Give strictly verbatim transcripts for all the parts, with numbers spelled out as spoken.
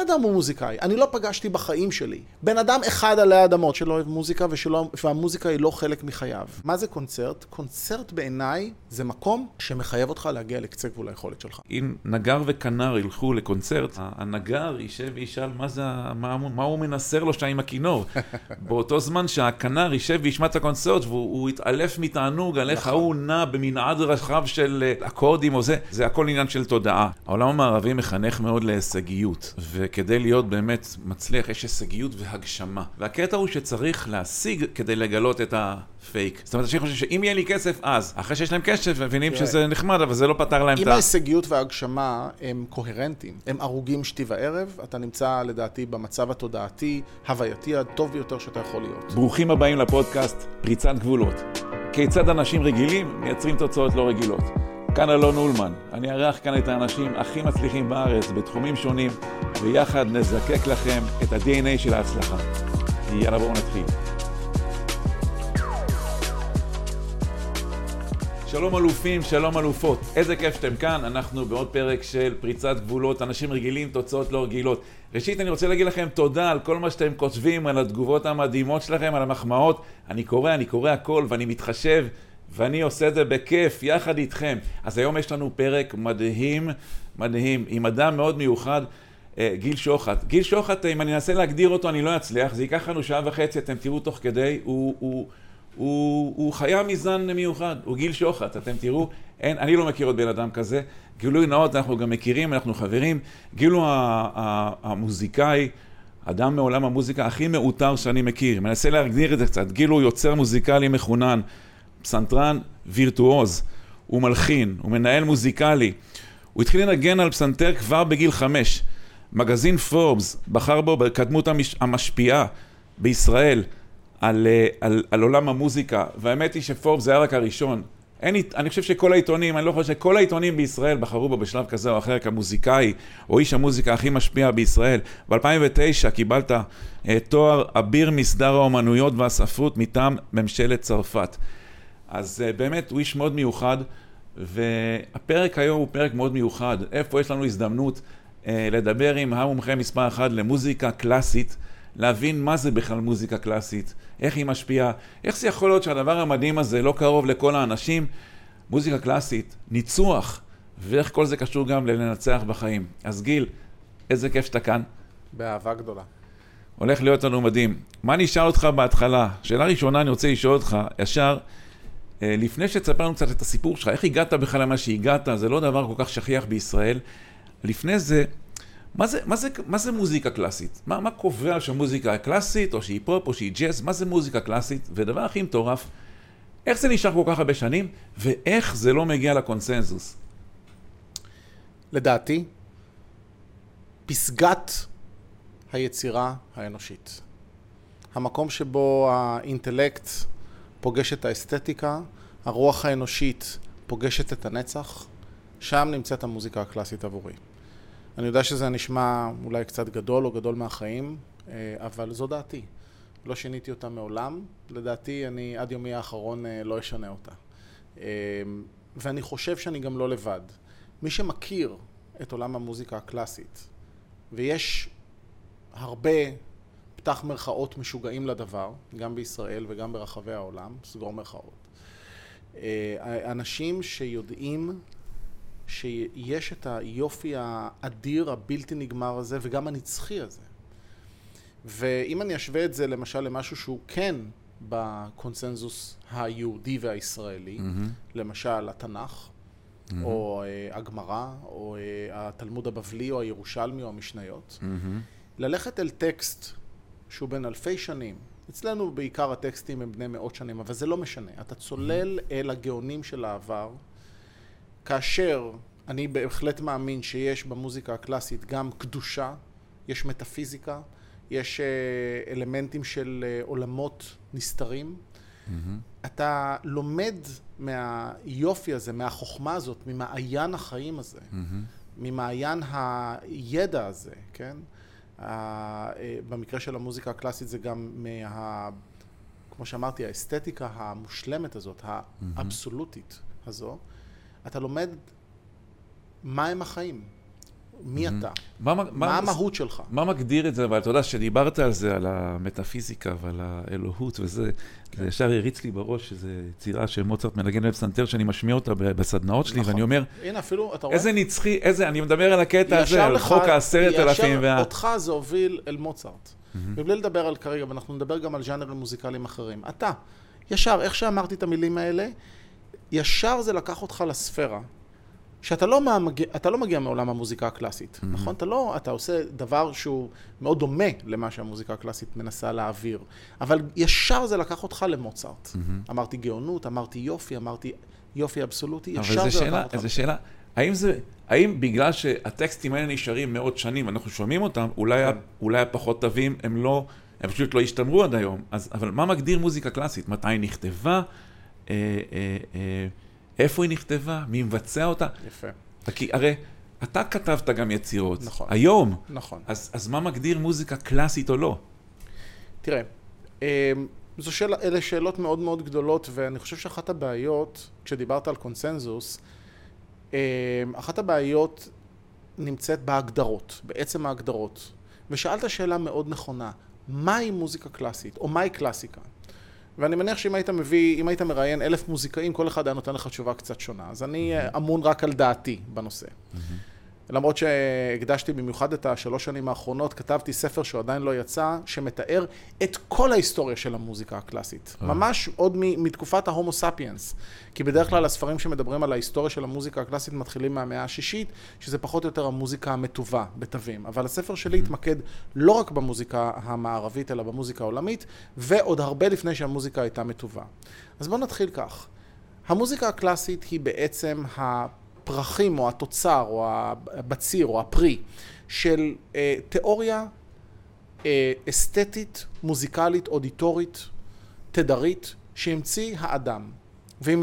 אדם הוא מוזיקאי. אני לא פגשתי בחיים שלי. בן אדם אחד עלי האדמות שלא אוהב מוזיקה ושלא, והמוזיקה היא לא חלק מחייו. מה זה קונצרט? קונצרט בעיניי זה מקום שמחייב אותך להגיע לקצה גבול היכולת שלך. אם נגר וכנר ילכו לקונצרט, הנגר יישב וישאל מה, זה, מה, מה הוא מנסר לו שם עם הכינור. באותו זמן שהכנר יישב וישמע את הקונצרט והוא יתעלף מתענוג על איך הוא נע במנעד רחב של אקורדים או זה. זה הכל עניין של תודעה. העולם המערבי מחנך מאוד להישגיות, וכדי להיות באמת מצליח יש הישגיות והגשמה. והקטע הוא שצריך להשיג כדי לגלות את הפייק. זאת אומרת, אני חושב שאם יהיה לי כסף, אז אחרי שיש להם כסף, מבינים שזה נחמד, אבל זה לא פתר להם את ה... אם ההישגיות וההגשמה הם קוהרנטיים, הם ארוגים שתי וערב, אתה נמצא לדעתי במצב התודעתי, הווייתי הטוב ביותר שאתה יכול להיות. ברוכים הבאים לפודקאסט פריצת גבולות. כיצד אנשים רגילים מייצרים תוצאות לא רגילות. כאן אלון אולמן, אני ארח כאן את האנשים הכי מצליחים בארץ בתחומים שונים, ויחד נזקק לכם את ה-די אן איי של ההצלחה. יאללה, בואו נתחיל. שלום אלופים, שלום אלופות. איזה כיף שאתם כאן, אנחנו בעוד פרק של פריצת גבולות, אנשים רגילים, תוצאות לא רגילות. ראשית, אני רוצה להגיד לכם תודה על כל מה שאתם כותבים, על התגובות המדהימות שלכם, על המחמאות. אני קורא, אני קורא הכל ואני מתחשב. ואני עושה את זה בכיף, יחד איתכם. אז היום יש לנו פרק מדהים, מדהים, עם אדם מאוד מיוחד, גיל שוחט. גיל שוחט, אם אני אנסה להגדיר אותו, אני לא אצליח, זה ייקח לנו שעה וחצי, אתם תראו תוך כדי, הוא, הוא, הוא, הוא חיה מזן מיוחד, הוא גיל שוחט, אתם תראו, אין, אני לא מכיר עוד בן אדם כזה, גילוי נאות, אנחנו גם מכירים, אנחנו חברים, גיל הוא המוזיקאי, אדם מעולם המוזיקה הכי מאותר שאני מכיר, מנסה להגדיר את זה קצת, גיל הוא יוצר מוזיקלי מחונן, פסנתרן וירטואוז, הוא מלחין, הוא מנהל מוזיקלי. הוא התחיל לנגן על פסנתר כבר בגיל חמש. מגזין פורבס בחר בו בקדמות המש... המשפיעה בישראל על, על, על עולם המוזיקה, והאמת היא שפורבס זה היה רק הראשון. אין, אני חושב שכל העיתונים, אני לא חושב שכל העיתונים בישראל בחרו בו בשלב כזה או אחר כמוזיקאי, או איש המוזיקה הכי משפיע בישראל. ב-אלפיים ותשע קיבלת תואר אביר מסדר האומנויות והספרות מטעם ממשלת צרפת. אז uh, באמת הוא איש מאוד מיוחד, והפרק היום הוא פרק מאוד מיוחד. איפה יש לנו הזדמנות uh, לדבר עם המומחה מספר אחד למוזיקה קלאסית, להבין מה זה בכלל מוזיקה קלאסית, איך היא משפיעה, איך זה יכול להיות שהדבר המדהים הזה לא קרוב לכל האנשים, מוזיקה קלאסית, ניצוח, ואיך כל זה קשור גם לנצח בחיים. אז גיל, איזה כיף שאתה כאן. באהבה גדולה. הולך להיות לנו מדהים. מה נשאל אותך בהתחלה? שאלה ראשונה אני רוצה לשאול אותך, ישר, לפני שתספר לנו קצת את הסיפור שלך, איך הגעת בכלל למה שהגעת, זה לא דבר כל כך שכיח בישראל. לפני זה, מה זה, מה זה, מה זה מוזיקה קלאסית? מה, מה קובע שמוזיקה קלאסית, או שהיא פופ, או שהיא ג'אז? מה זה מוזיקה קלאסית? ודבר הכי מטורף, איך זה נשאר כל כך הרבה שנים, ואיך זה לא מגיע לקונסנזוס? לדעתי, פסגת היצירה האנושית. המקום שבו האינטלקט פוגש את האסתטיקה, הרוח האנושית פוגשת את הנצח, שם נמצאת המוזיקה הקלאסית עבורי. אני יודע שזה נשמע אולי קצת גדול או גדול מהחיים, אבל זו דעתי. לא שיניתי אותה מעולם, לדעתי אני עד יומי האחרון לא אשנה אותה. ואני חושב שאני גם לא לבד. מי שמכיר את עולם המוזיקה הקלאסית, ויש הרבה פתח מרכאות משוגעים לדבר, גם בישראל וגם ברחבי העולם, סגור מרכאות. אנשים שיודעים שיש את היופי האדיר, הבלתי נגמר הזה, וגם הנצחי הזה. ואם אני אשווה את זה למשל למשהו שהוא כן בקונסנזוס היהודי והישראלי, mm-hmm. למשל התנ"ך, mm-hmm. או uh, הגמרא, או uh, התלמוד הבבלי, או הירושלמי, או המשניות, mm-hmm. ללכת אל טקסט שהוא בין אלפי שנים, אצלנו בעיקר הטקסטים הם בני מאות שנים, אבל זה לא משנה. אתה צולל אל הגאונים של העבר, כאשר אני בהחלט מאמין שיש במוזיקה הקלאסית גם קדושה, יש מטאפיזיקה, יש אלמנטים של עולמות נסתרים. Mm-hmm. אתה לומד מהיופי הזה, מהחוכמה הזאת, ממעיין החיים הזה, mm-hmm. ממעיין הידע הזה, כן? במקרה של המוזיקה הקלאסית זה גם מה, כמו שאמרתי, האסתטיקה המושלמת הזאת, האבסולוטית הזו. אתה לומד מה הם החיים. מי אתה? מה, מה, מה המהות שלך? מה מגדיר את זה? אבל אתה יודע שדיברת על זה, על המטאפיזיקה ועל האלוהות וזה, כן. זה ישר הריץ לי בראש, שזו יצירה שמוצרט מנגן בפסנתר, שאני משמיע אותה בסדנאות שלי, נכון. ואני אומר, הנה, אפילו, אתה רואה? איזה נצחי, איזה, אני מדבר על הקטע הזה, על חוק העשרת אלפים. ישר וה... אותך זה הוביל אל מוצרט. Mm-hmm. ובלי לדבר על כרגע, ואנחנו נדבר גם על ז'אנרים מוזיקליים אחרים. אתה, ישר, איך שאמרתי את המילים האלה, ישר זה לקח אותך לספירה. שאתה לא, מגיע, אתה לא מגיע מעולם המוזיקה הקלאסית, mm-hmm. נכון? אתה לא, אתה עושה דבר שהוא מאוד דומה למה שהמוזיקה הקלאסית מנסה להעביר, אבל ישר זה לקח אותך למוצרט. Mm-hmm. אמרתי גאונות, אמרתי יופי, אמרתי יופי אבסולוטי, ישר זה, זה שאלה, לקח אותך. זו שאלה, האם זה, האם בגלל שהטקסטים האלה נשארים מאות שנים, אנחנו שומעים אותם, אולי, כן. אולי הפחות טובים, הם לא, הם פשוט לא השתמרו עד היום, אז, אבל מה מגדיר מוזיקה קלאסית? מתי היא נכתבה? אה, אה, אה, איפה היא נכתבה? מי מבצע אותה? יפה. כי הרי אתה כתבת גם יצירות. נכון. היום. נכון. אז, אז מה מגדיר מוזיקה קלאסית או לא? תראה, זו שאלה, אלה שאלות מאוד מאוד גדולות, ואני חושב שאחת הבעיות, כשדיברת על קונסנזוס, אחת הבעיות נמצאת בהגדרות, בעצם ההגדרות. ושאלת שאלה מאוד נכונה, מהי מוזיקה קלאסית, או מהי קלאסיקה? ואני מניח שאם היית מביא, אם היית מראיין אלף מוזיקאים, כל אחד היה נותן לך תשובה קצת שונה. אז אני אמון רק על דעתי בנושא. למרות שהקדשתי במיוחד את השלוש שנים האחרונות, כתבתי ספר שהוא עדיין לא יצא, שמתאר את כל ההיסטוריה של המוזיקה הקלאסית. ממש עוד מתקופת ההומו ספיאנס. כי בדרך כלל הספרים שמדברים על ההיסטוריה של המוזיקה הקלאסית מתחילים מהמאה השישית, שזה פחות או יותר המוזיקה המטובה בתווים. אבל הספר שלי התמקד לא רק במוזיקה המערבית, אלא במוזיקה העולמית, ועוד הרבה לפני שהמוזיקה הייתה מטובה. אז בואו נתחיל כך. המוזיקה הקלאסית היא בעצם ה... פרחים או התוצר או הבציר או הפרי של אה, תיאוריה אה, אסתטית, מוזיקלית, אודיטורית, תדרית, שהמציא האדם. והיא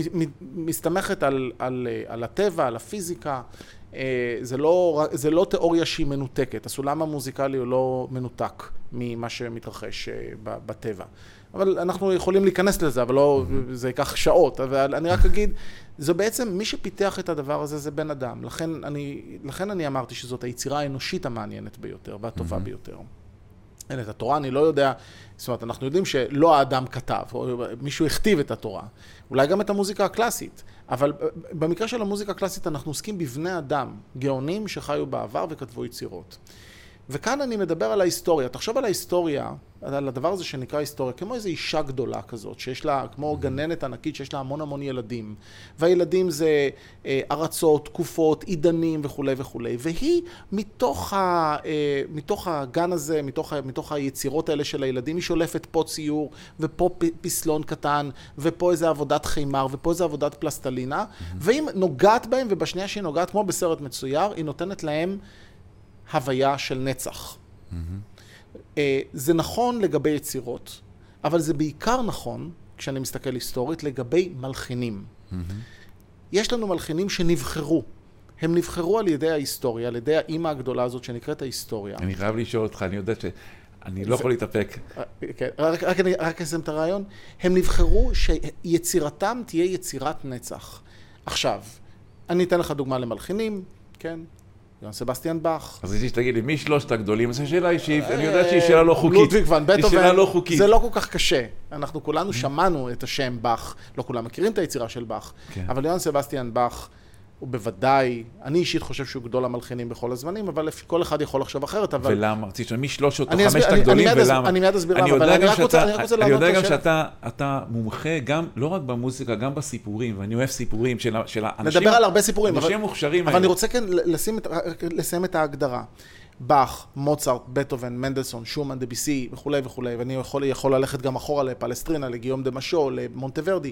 מסתמכת על, על, על הטבע, על הפיזיקה. אה, זה לא, זה לא תיאוריה שהיא מנותקת. הסולם המוזיקלי הוא לא מנותק ממה שמתרחש אה, בטבע. אבל אנחנו יכולים להיכנס לזה, אבל לא, זה ייקח שעות. אבל אני רק אגיד, זה בעצם, מי שפיתח את הדבר הזה זה בן אדם. לכן אני, לכן אני אמרתי שזאת היצירה האנושית המעניינת ביותר והטובה ביותר. אין, את התורה אני לא יודע, זאת אומרת, אנחנו יודעים שלא האדם כתב, או מישהו הכתיב את התורה. אולי גם את המוזיקה הקלאסית. אבל במקרה של המוזיקה הקלאסית אנחנו עוסקים בבני אדם, גאונים שחיו בעבר וכתבו יצירות. וכאן אני מדבר על ההיסטוריה. תחשוב על ההיסטוריה, על הדבר הזה שנקרא היסטוריה, כמו איזו אישה גדולה כזאת, שיש לה, כמו גננת ענקית, שיש לה המון המון ילדים. והילדים זה אה, ארצות, תקופות, עידנים וכו' וכו'. והיא מתוך, ה, אה, מתוך הגן הזה, מתוך, מתוך היצירות האלה של הילדים, היא שולפת פה ציור, ופה פסלון קטן, ופה איזו עבודת חימר, ופה איזו עבודת פלסטלינה. והיא נוגעת בהם, ובשנייה שהיא נוגעת, כמו בסרט מצויר, היא נותנת להם הוויה של נצח. Mm-hmm. זה נכון לגבי יצירות, אבל זה בעיקר נכון, כשאני מסתכל היסטורית, לגבי מלחינים. Mm-hmm. יש לנו מלחינים שנבחרו. הם נבחרו על ידי ההיסטוריה, על ידי האמא הגדולה הזאת שנקראת ההיסטוריה. אני חייב לשאול אותך, אני יודע שאני לא יכול להתאפק. כן, רק, רק, רק אסיים את הרעיון. הם נבחרו שיצירתם תהיה יצירת נצח. עכשיו, אני אתן לך דוגמה למלחינים, כן? יוהאן סבסטיאן באך. אז רציתי שתגיד לי, מי שלושת הגדולים? זו שאלה אישית, אני יודעת שהיא שאלה לא חוקית. לודוויג ואן בטהובן. היא שאלה לא חוקית. זה לא כל כך קשה. אנחנו כולנו שמענו את השם באך, לא כולם מכירים את היצירה של באך, אבל יוהאן סבסטיאן באך הוא בוודאי, אני אישית חושב שהוא גדול המלחינים בכל הזמנים, אבל כל אחד יכול לחשוב אחרת, אבל... ולמה? רציתי שאני משלושת או חמשת הגדולים, ולמה? אני מיד אסביר למה, אבל אני רק רוצה לענות לשאלה. אני יודע גם שאתה מומחה גם, לא רק במוזיקה, גם בסיפורים, ואני אוהב סיפורים של האנשים... נדבר על הרבה סיפורים, אנשים מוכשרים... אבל אני רוצה כן לסיים את ההגדרה. באך, מוצרט, בטהובן, מנדלסון, שומן, דביסי וכו' וכו', ואני יכול ללכת גם אחורה לפלסטרינה, לגיום דה משו, למונטוורדי.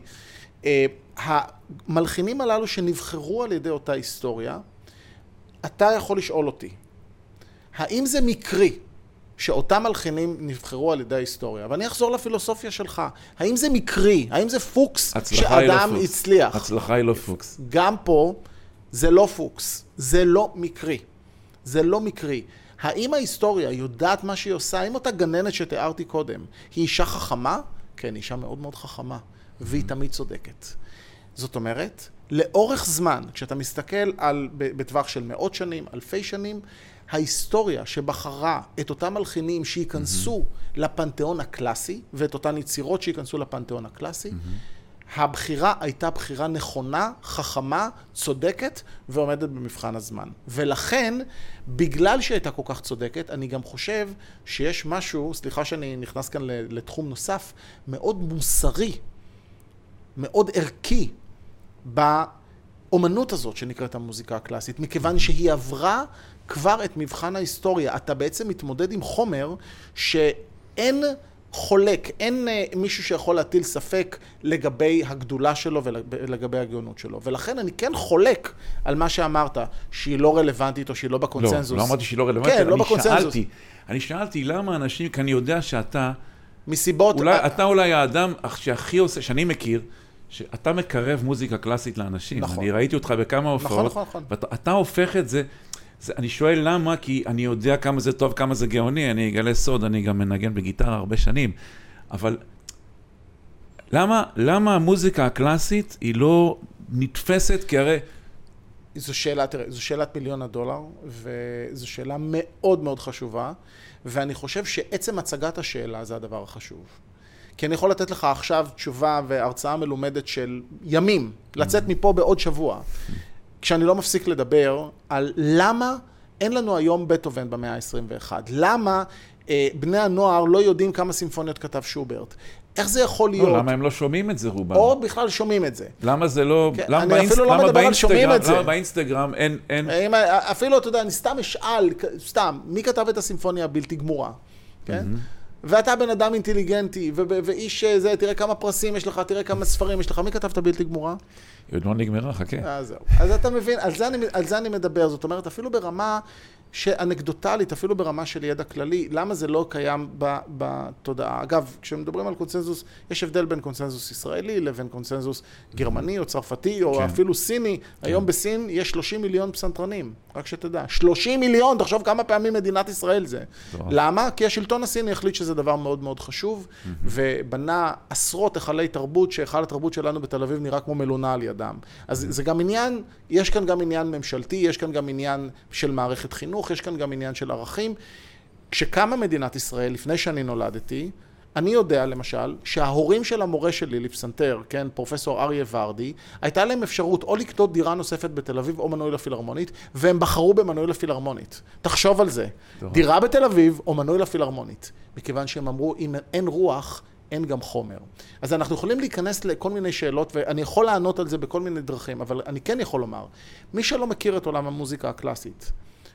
המלחינים הללו שנבחרו על ידי אותה היסטוריה, אתה יכול לשאול אותי, האם זה מקרי שאותם מלחינים נבחרו על ידי ההיסטוריה? ואני אחזור לפילוסופיה שלך, האם זה מקרי, האם זה פוקס שאדם הצליח? הצלחה היא לא פוקס. גם פה זה לא פוקס, זה לא מקרי. זה לא מקרי. האם ההיסטוריה יודעת מה שהיא עושה? האם אותה גננת שתיארתי קודם, היא אישה חכמה? כן, אישה מאוד מאוד חכמה, והיא תמיד צודקת. זאת אומרת, לאורך זמן, כשאתה מסתכל על, בטווח של מאות שנים, אלפי שנים, ההיסטוריה שבחרה את אותם מלחינים שייכנסו mm-hmm. לפנתיאון הקלאסי, ואת אותן יצירות שייכנסו לפנתיאון הקלאסי, mm-hmm. הבחירה הייתה בחירה נכונה, חכמה, צודקת, ועומדת במבחן הזמן. ולכן, בגלל שהייתה כל כך צודקת, אני גם חושב שיש משהו, סליחה שאני נכנס כאן לתחום נוסף, מאוד מוסרי, מאוד ערכי, באומנות הזאת שנקראת המוזיקה הקלאסית, מכיוון שהיא עברה כבר את מבחן ההיסטוריה. אתה בעצם מתמודד עם חומר שאין חולק, אין מישהו שיכול להטיל ספק לגבי הגדולה שלו ולגבי הגאונות שלו. ולכן אני כן חולק על מה שאמרת, שהיא לא רלוונטית או שהיא לא בקונצנזוס. לא, לא אמרתי שהיא לא רלוונטית, כן, לא אני בקונצנזוס. שאלתי, אני שאלתי למה אנשים, כי אני יודע שאתה, מסיבות... אולי, אתה אולי האדם שהכי עושה, שאני מכיר, שאתה מקרב מוזיקה קלאסית לאנשים. נכון. אני ראיתי אותך בכמה הופעות. נכון, נכון, נכון. ואתה הופך את זה, זה, אני שואל למה, כי אני יודע כמה זה טוב, כמה זה גאוני, אני אגלה סוד, אני גם מנגן בגיטרה הרבה שנים, אבל למה, למה המוזיקה הקלאסית היא לא נתפסת, כי הרי... זו שאלה, תראה, זו שאלת מיליון הדולר, וזו שאלה מאוד מאוד חשובה, ואני חושב שעצם הצגת השאלה זה הדבר החשוב. כי אני יכול לתת לך עכשיו תשובה והרצאה מלומדת של ימים, לצאת מפה בעוד שבוע, כשאני לא מפסיק לדבר על למה אין לנו היום בטהובן במאה ה-עשרים ואחת, למה אה, בני הנוער לא יודעים כמה סימפוניות כתב שוברט, איך זה יכול להיות? לא, למה הם לא שומעים את זה רובם? או בכלל שומעים את זה. למה זה לא... כן, למה אני באינסט... אפילו לא למה מדבר על באינסטגרם... שומעים את זה. למה באינסטגרם אין... אין... אם, אפילו, אתה יודע, אני סתם אשאל, סתם, מי כתב את הסימפוניה הבלתי גמורה? כן? Mm-hmm. ואתה בן אדם אינטליגנטי, ו- ואיש זה, תראה כמה פרסים יש לך, תראה כמה ספרים יש לך, מי כתב את הבלתי גמורה? היא עוד לא נגמרה, חכה. אז זהו. אז אתה מבין, על זה, אני, על זה אני מדבר, זאת אומרת, אפילו ברמה אנקדוטלית, אפילו ברמה של ידע כללי, למה זה לא קיים ב- בתודעה? אגב, כשמדברים על קונצנזוס, יש הבדל בין קונצנזוס ישראלי לבין קונצנזוס גרמני או צרפתי, או כן. אפילו סיני. כן. היום בסין יש שלושים מיליון פסנתרנים, רק שתדע. שלושים מיליון, תחשוב כמה פעמים מדינת ישראל זה. טוב. למה? כי השלטון הסיני החליט שזה דבר מאוד מאוד חשוב, mm-hmm. ובנה עשרות היכלי תרבות, שהיכל התרבות שלנו בתל אביב נראה כמו מלונה על ידם. אז mm-hmm. זה גם עניין, יש כאן גם עניין ממשלתי, יש כאן גם עניין של מערכת חינוך, יש כאן גם עניין של ערכים. כשקמה מדינת ישראל, לפני שאני נולדתי, אני יודע למשל שההורים של המורה שלי לפסנתר, כן, פרופסור אריה ורדי, הייתה להם אפשרות או לקנות דירה נוספת בתל אביב או מנוי לפילהרמונית, והם בחרו במנוי לפילהרמונית. תחשוב על זה. טוב. דירה בתל אביב או מנוי לפילהרמונית. מכיוון שהם אמרו, אם אין רוח, אין גם חומר. אז אנחנו יכולים להיכנס לכל מיני שאלות, ואני יכול לענות על זה בכל מיני דרכים, אבל אני כן יכול לומר, מי שלא מכיר את עולם המוזיקה הקלאסית,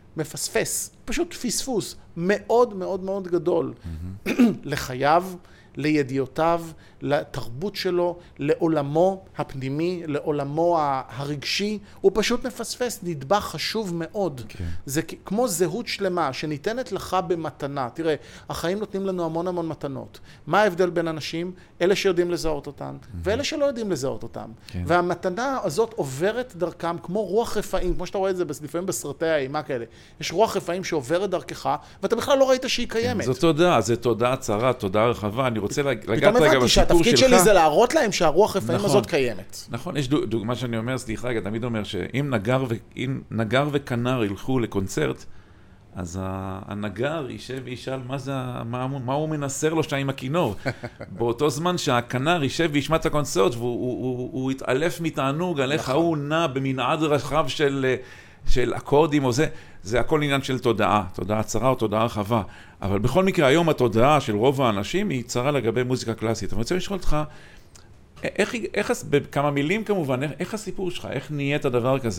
מפספס, פשוט פספוס מאוד מאוד מאוד גדול mm-hmm. לחייו, לידיעותיו, לתרבות שלו, לעולמו הפנימי, לעולמו הרגשי, הוא פשוט מפספס נדבך חשוב מאוד. Okay. זה כמו זהות שלמה שניתנת לך במתנה. תראה, החיים נותנים לנו המון המון מתנות. מה ההבדל בין אנשים? אלה שיודעים לזהות אותן, mm-hmm. ואלה שלא יודעים לזהות אותן. Okay. והמתנה הזאת עוברת דרכם כמו רוח רפאים, כמו שאתה רואה את זה לפעמים בסרטי האימה כאלה. יש רוח רפאים שעוברת דרכך, ואתה בכלל לא ראית שהיא קיימת. זו תודעה, זו תודעה צרה, תודעה רחבה. אני רוצה לגעת רגע בסיפור שלך. פתאום הבנתי שהתפקיד שלי זה להראות להם שהרוח רפאים הזאת קיימת. נכון, יש דוגמה שאני אומר, סליחה, אני תמיד אומר שאם נגר וכנר ילכו לקונצרט, אז הנגר יישב וישאל מה הוא מנסר לו שם עם הכינור. באותו זמן שהכנר יישב וישמע את הקונצרט, והוא יתעלף מתענוג על איך הוא נע במנעד רחב של... של אקורדים או זה, זה הכל עניין של תודעה, תודעה צרה או תודעה רחבה. אבל בכל מקרה, היום התודעה של רוב האנשים היא צרה לגבי מוזיקה קלאסית. אני רוצה לשאול אותך, איך, איך, בכמה מילים כמובן, איך, איך הסיפור שלך? איך נהיית הדבר כזה?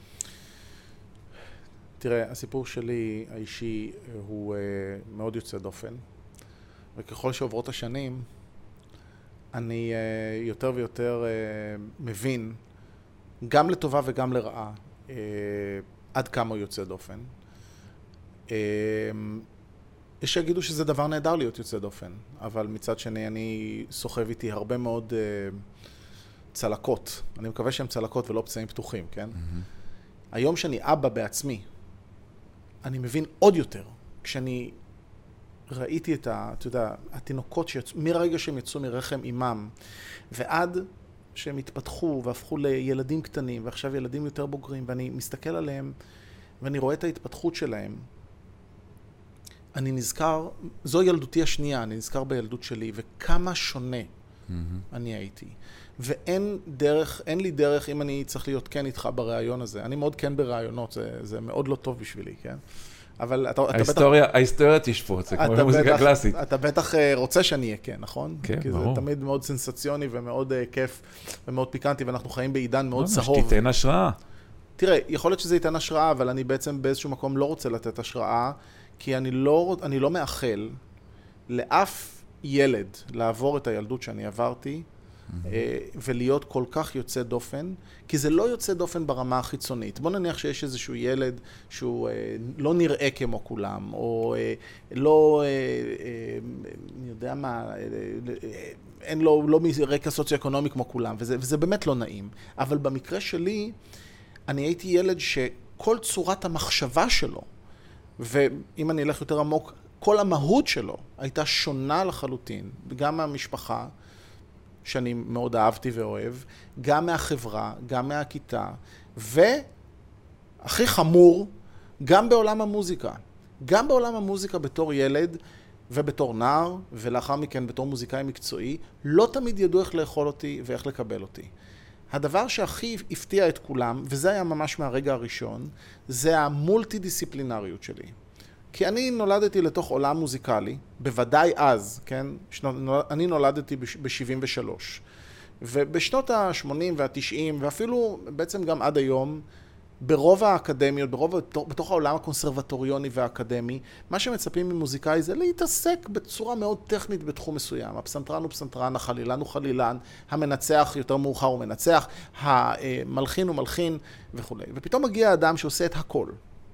תראה, הסיפור שלי האישי הוא uh, מאוד יוצא דופן. וככל שעוברות השנים, אני uh, יותר ויותר uh, מבין, גם לטובה וגם לרעה, Uh, עד כמה הוא יוצא דופן. Uh, יש שיגידו שזה דבר נהדר להיות יוצא דופן, אבל מצד שני אני סוחב איתי הרבה מאוד uh, צלקות. אני מקווה שהן צלקות ולא פצעים פתוחים, כן? Mm-hmm. היום שאני אבא בעצמי, אני מבין עוד יותר, כשאני ראיתי את ה, אתה יודע, התינוקות שיצאו, מרגע שהם יצאו מרחם אימם, ועד שהם התפתחו והפכו לילדים קטנים, ועכשיו ילדים יותר בוגרים, ואני מסתכל עליהם, ואני רואה את ההתפתחות שלהם, אני נזכר, זו ילדותי השנייה, אני נזכר בילדות שלי, וכמה שונה mm-hmm. אני הייתי. ואין דרך, אין לי דרך, אם אני צריך להיות כן איתך ברעיון הזה. אני מאוד כן ברעיונות, זה, זה מאוד לא טוב בשבילי, כן? אבל אתה, ההיסטוריה, בטח... ההיסטוריה תשפוט, זה כמו מוזיקה קלאסית. אתה בטח רוצה שאני אהיה כן, נכון? כן, כי ברור. זה תמיד מאוד סנסציוני ומאוד uh, כיף ומאוד פיקנטי, ואנחנו חיים בעידן מאוד צהוב. לא, שתיתן השראה. תראה, יכול להיות שזה ייתן השראה, אבל אני בעצם באיזשהו מקום לא רוצה לתת השראה, כי אני לא, אני לא מאחל לאף ילד לעבור את הילדות שאני עברתי, ולהיות כל כך יוצא דופן, כי זה לא יוצא דופן ברמה החיצונית. בוא נניח שיש איזשהו ילד שהוא לא נראה כמו כולם, או לא, אני יודע מה, אין לו, לא מרקע סוציו-אקונומי כמו כולם, וזה, וזה באמת לא נעים. אבל במקרה שלי, אני הייתי ילד שכל צורת המחשבה שלו, ואם אני אלך יותר עמוק, כל המהות שלו הייתה שונה לחלוטין, גם מהמשפחה, שאני מאוד אהבתי ואוהב, גם מהחברה, גם מהכיתה, והכי חמור, גם בעולם המוזיקה. גם בעולם המוזיקה בתור ילד ובתור נער, ולאחר מכן בתור מוזיקאי מקצועי, לא תמיד ידעו איך לאכול אותי ואיך לקבל אותי. הדבר שהכי הפתיע את כולם, וזה היה ממש מהרגע הראשון, זה המולטי-דיסציפלינריות שלי. כי אני נולדתי לתוך עולם מוזיקלי, בוודאי אז, כן? אני נולדתי ב-שבעים ושלוש. ובשנות ה-שמונים וה-תשעים, ואפילו בעצם גם עד היום, ברוב האקדמיות, ברוב, בתוך העולם הקונסרבטוריוני והאקדמי, מה שמצפים ממוזיקאי זה להתעסק בצורה מאוד טכנית בתחום מסוים. הפסנתרן הוא פסנתרן, החלילן הוא חלילן, המנצח יותר מאוחר הוא מנצח, המלחין הוא מלחין וכו'. ופתאום מגיע אדם שעושה את הכל.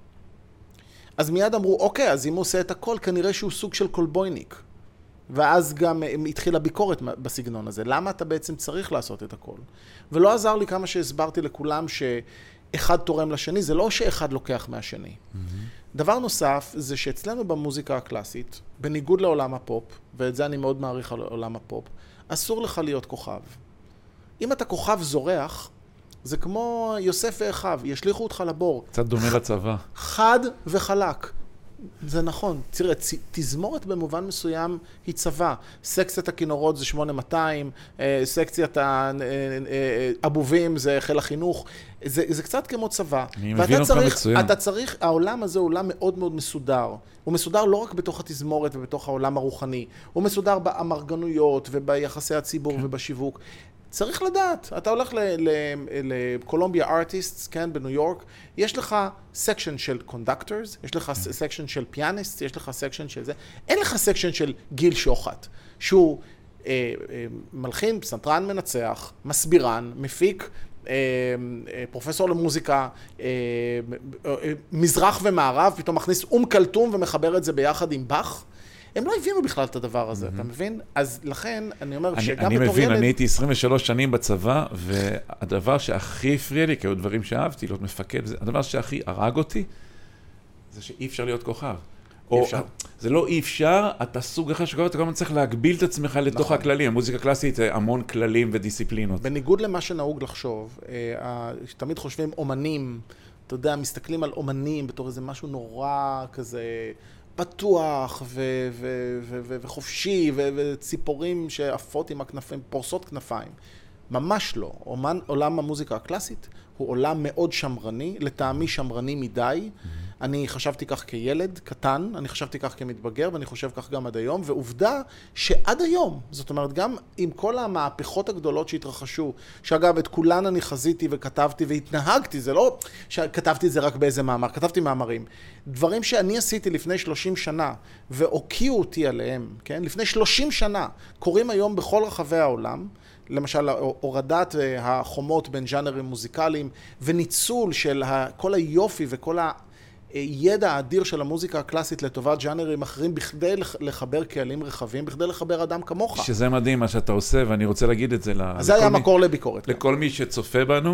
אז מיד אמרו, אוקיי, אז אם הוא עושה את הכל, כנראה שהוא סוג של קולבויניק. ואז גם התחילה ביקורת בסגנון הזה. למה אתה בעצם צריך לעשות את הכל? ולא עזר לי כמה שהסברתי לכולם שאחד תורם לשני, זה לא שאחד לוקח מהשני. Mm-hmm. דבר נוסף זה שאצלנו במוזיקה הקלאסית, בניגוד לעולם הפופ, ואת זה אני מאוד מעריך על עולם הפופ, אסור לך להיות כוכב. אם אתה כוכב זורח, זה כמו יוסף ואחיו, ישליחו אותך לבור. קצת דומה לצבא. חד וחלק. זה נכון. תראה, תזמורת במובן מסוים היא צבא. סקציית הכינורות זה שמונה מאתיים, סקציית האבובים זה חיל החינוך. זה, זה קצת כמו צבא. אני מבין אותך מצוין. אתה צריך, העולם הזה הוא עולם מאוד מאוד מסודר. הוא מסודר לא רק בתוך התזמורת ובתוך העולם הרוחני. הוא מסודר באמרגנויות וביחסי הציבור כן. ובשיווק. צריך לדעת, אתה הולך לקולומביה ארטיסטס, כן, בניו יורק, יש לך סקשן של קונדקטורס, יש לך סקשן של פיאניסט, יש לך סקשן של זה, אין לך סקשן של גיל שוחט, שהוא אה, אה, מלחין, פסנתרן מנצח, מסבירן, מפיק, אה, אה, פרופסור למוזיקה, אה, אה, מזרח ומערב, פתאום מכניס אום קלטום ומחבר את זה ביחד עם באך, הם לא הבינו בכלל את הדבר הזה, אתה מבין? אז לכן, אני אומר שגם בתור ילד... אני מבין, אני הייתי עשרים ושלוש שנים בצבא, והדבר שהכי הפריע לי, כי היו דברים שאהבתי, להיות מפקד, הדבר שהכי הרג אותי, זה שאי אפשר להיות כוכב. אי אפשר. זה לא אי אפשר, אתה סוג אחד שכבר אתה כל הזמן צריך להגביל את עצמך לתוך הכללים. המוזיקה קלאסית זה המון כללים ודיסציפלינות. בניגוד למה שנהוג לחשוב, תמיד חושבים אומנים, אתה יודע, מסתכלים על אומנים בתור איזה משהו נורא כזה... פתוח ו- ו- ו- ו- וחופשי ו- וציפורים שעפות עם הכנפיים, פורסות כנפיים. ממש לא. אומן, עולם המוזיקה הקלאסית הוא עולם מאוד שמרני, לטעמי שמרני מדי. Mm-hmm. אני חשבתי כך כילד קטן, אני חשבתי כך כמתבגר, ואני חושב כך גם עד היום, ועובדה שעד היום, זאת אומרת, גם עם כל המהפכות הגדולות שהתרחשו, שאגב, את כולן אני חזיתי וכתבתי והתנהגתי, זה לא שכתבתי את זה רק באיזה מאמר, כתבתי מאמרים. דברים שאני עשיתי לפני שלושים שנה, והוקיעו אותי עליהם, כן? לפני שלושים שנה, קוראים היום בכל רחבי העולם, למשל, הורדת החומות בין ז'אנרים מוזיקליים, וניצול של כל היופי וכל הידע האדיר של המוזיקה הקלאסית לטובת ז'אנרים אחרים, בכדי לחבר קהלים רחבים, בכדי לחבר אדם כמוך. שזה מדהים מה שאתה עושה, ואני רוצה להגיד את זה. אז זה היה מקור לביקורת. לכל מי שצופה בנו,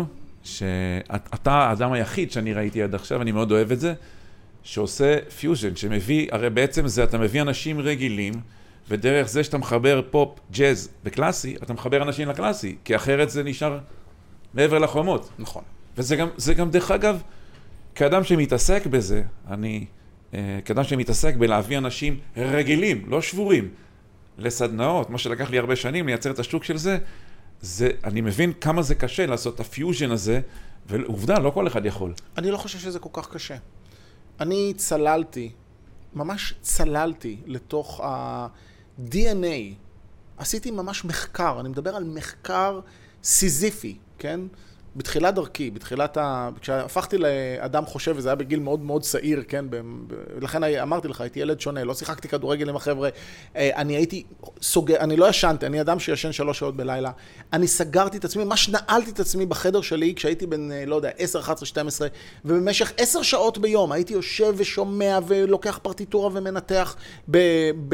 שאתה האדם היחיד שאני ראיתי עד עכשיו, אני מאוד אוהב את זה, שעושה פיוז'ן, שמביא, הרי בעצם זה, אתה מביא אנשים רגילים, ודרך זה שאתה מחבר פופ, ג'אז וקלאסי, אתה מחבר אנשים לקלאסי, כי אחרת זה נשאר מעבר לחומות. נכון. וזה גם, זה גם דרך אגב, כאדם שמתעסק בזה, אני, כאדם שמתעסק בלהביא אנשים רגילים, לא שבורים, לסדנאות, מה שלקח לי הרבה שנים לייצר את השוק של זה, זה, אני מבין כמה זה קשה לעשות את הפיוז'ן הזה, ועובדה, לא כל אחד יכול. אני לא חושב שזה כל כך קשה. אני צללתי, ממש צללתי לתוך ה-די אן איי. עשיתי ממש מחקר, אני מדבר על מחקר סיזיפי, כן? בתחילת דרכי, בתחילת ה... כשהפכתי לאדם חושב, וזה היה בגיל מאוד מאוד צעיר, כן? ולכן אמרתי לך, הייתי ילד שונה, לא שיחקתי כדורגל עם החבר'ה, אני הייתי סוגר, אני לא ישנתי, אני אדם שישן שלוש שעות בלילה, אני סגרתי את עצמי, ממש נעלתי את עצמי בחדר שלי, כשהייתי בין, לא יודע, עשר, אחת עשרה, שתים עשרה, ובמשך עשר שעות ביום, הייתי יושב ושומע ולוקח פרטיטורה ומנתח ב... ב...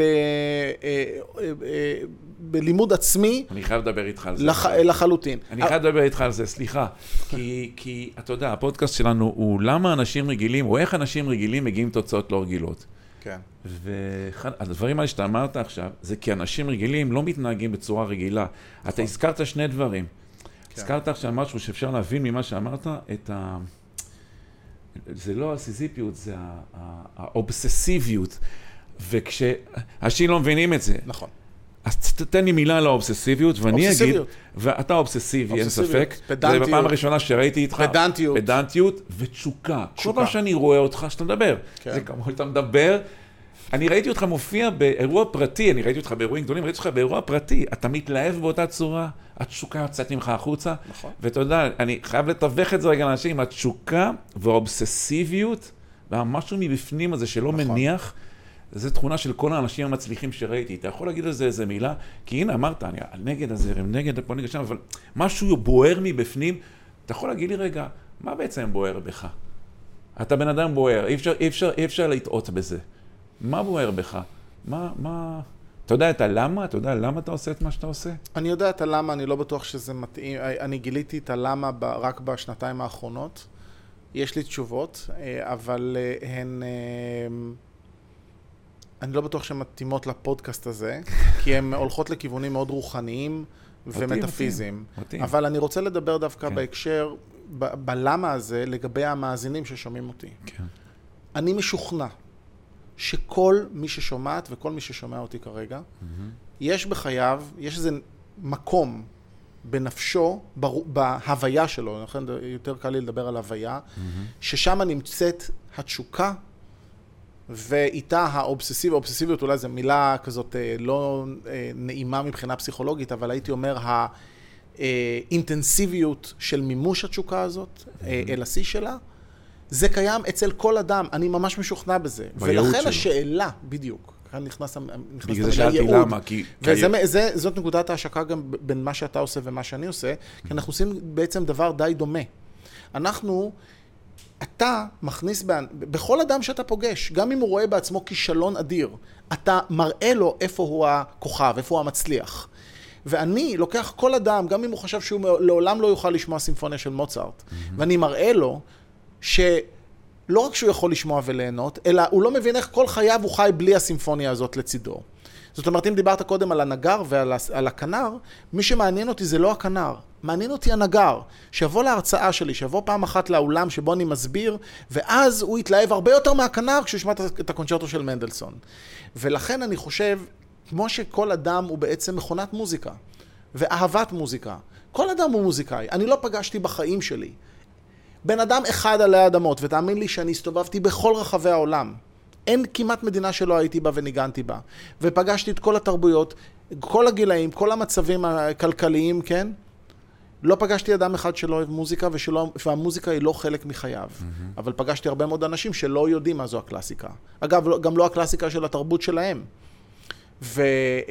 בלימוד עצמי. אני חייב לדבר איתך על זה. לח... לחלוטין. אני חייב לדבר איתך על זה, סליחה. כי, כי, אתה יודע, הפודקאסט שלנו הוא למה אנשים רגילים, או איך אנשים רגילים מגיעים תוצאות לא רגילות. כן. והדברים האלה שאתה אמרת עכשיו, זה כי אנשים רגילים לא מתנהגים בצורה רגילה. אתה הזכרת שני דברים. הזכרת עכשיו משהו שאפשר להבין ממה שאמרת, את ה... זה לא הסיזיפיות, זה האובססיביות. וכשאנשים לא מבינים את זה. נכון. אז תתן לי מילה על האובססיביות, ואני אגיד, ואתה אובססיבי, אין ספק. פדנטיות. זה בפעם הראשונה שראיתי איתך. פדנטיות. פדנטיות ותשוקה. כל פעם שאני רואה אותך, שאתה מדבר. זה כמו שאתה מדבר. אני ראיתי אותך מופיע באירוע פרטי, אני ראיתי אותך באירועים גדולים, ראיתי אותך באירוע פרטי. אתה מתלהב באותה צורה, התשוקה יוצאת ממך החוצה. נכון. ואתה יודע, אני חייב לתווך את זה רגע לאנשים, התשוקה והאובססיביות, והמשהו מבפנים הזה שלא מניח, זו תכונה של כל האנשים המצליחים שראיתי. אתה יכול להגיד על זה איזה מילה? כי הנה, אמרת, אני נגד הזרם, נגד פה, נגד שם, אבל משהו בוער מבפנים. אתה יכול להגיד לי רגע, מה בעצם בוער בך? אתה בן אדם בוער, אי אפשר, אי אפשר, אי אפשר להתאות בזה. מה בוער בך? מה, מה... אתה יודע את הלמה? אתה יודע למה אתה עושה את מה שאתה עושה? אני יודע את הלמה, אני לא בטוח שזה מתאים. אני גיליתי את הלמה רק בשנתיים האחרונות. יש לי תשובות, אבל הן... אני לא בטוח שהן מתאימות לפודקאסט הזה, כי הן הולכות לכיוונים מאוד רוחניים ומטאפיזיים. אבל אני רוצה לדבר דווקא בהקשר, בלמה הזה, לגבי המאזינים ששומעים אותי. אני משוכנע שכל מי ששומעת וכל מי ששומע אותי כרגע, יש בחייו, יש איזה מקום בנפשו, בהוויה שלו, לכן יותר קל לי לדבר על הוויה, ששם נמצאת התשוקה, ואיתה האובססיביות, האובססיביות אולי זו מילה כזאת לא נעימה מבחינה פסיכולוגית, אבל הייתי אומר האינטנסיביות של מימוש התשוקה הזאת, אל השיא שלה, זה קיים אצל כל אדם, אני ממש משוכנע בזה. ולכן השאלה, בדיוק, כאן נכנס בגלל זה שאלתי למה, כי... וזאת נקודת ההשקה גם בין מה שאתה עושה ומה שאני עושה, כי אנחנו עושים בעצם דבר די דומה. אנחנו... אתה מכניס, בכל אדם שאתה פוגש, גם אם הוא רואה בעצמו כישלון אדיר, אתה מראה לו איפה הוא הכוכב, איפה הוא המצליח. ואני לוקח כל אדם, גם אם הוא חשב שהוא לעולם לא יוכל לשמוע סימפוניה של מוצרט, ואני מראה לו שלא רק שהוא יכול לשמוע וליהנות, אלא הוא לא מבין איך כל חייו הוא חי בלי הסימפוניה הזאת לצידו. זאת אומרת, אם דיברת קודם על הנגר ועל הכנר, מי שמעניין אותי זה לא הכנר, מעניין אותי הנגר, שיבוא להרצאה שלי, שיבוא פעם אחת לאולם שבו אני מסביר, ואז הוא יתלהב הרבה יותר מהכנר כשהוא ישמע את הקונצ'רטו של מנדלסון. ולכן אני חושב, כמו שכל אדם הוא בעצם מכונת מוזיקה, ואהבת מוזיקה. כל אדם הוא מוזיקאי, אני לא פגשתי בחיים שלי. בן אדם אחד עלי האדמות, ותאמין לי שאני הסתובבתי בכל רחבי העולם. אין כמעט מדינה שלא הייתי בה וניגנתי בה. ופגשתי את כל התרבויות, כל הגילאים, כל המצבים הכלכליים, כן? לא פגשתי אדם אחד שלא אוהב מוזיקה, ושלא, והמוזיקה היא לא חלק מחייו. Mm-hmm. אבל פגשתי הרבה מאוד אנשים שלא יודעים מה זו הקלאסיקה. אגב, גם לא הקלאסיקה של התרבות שלהם. ו,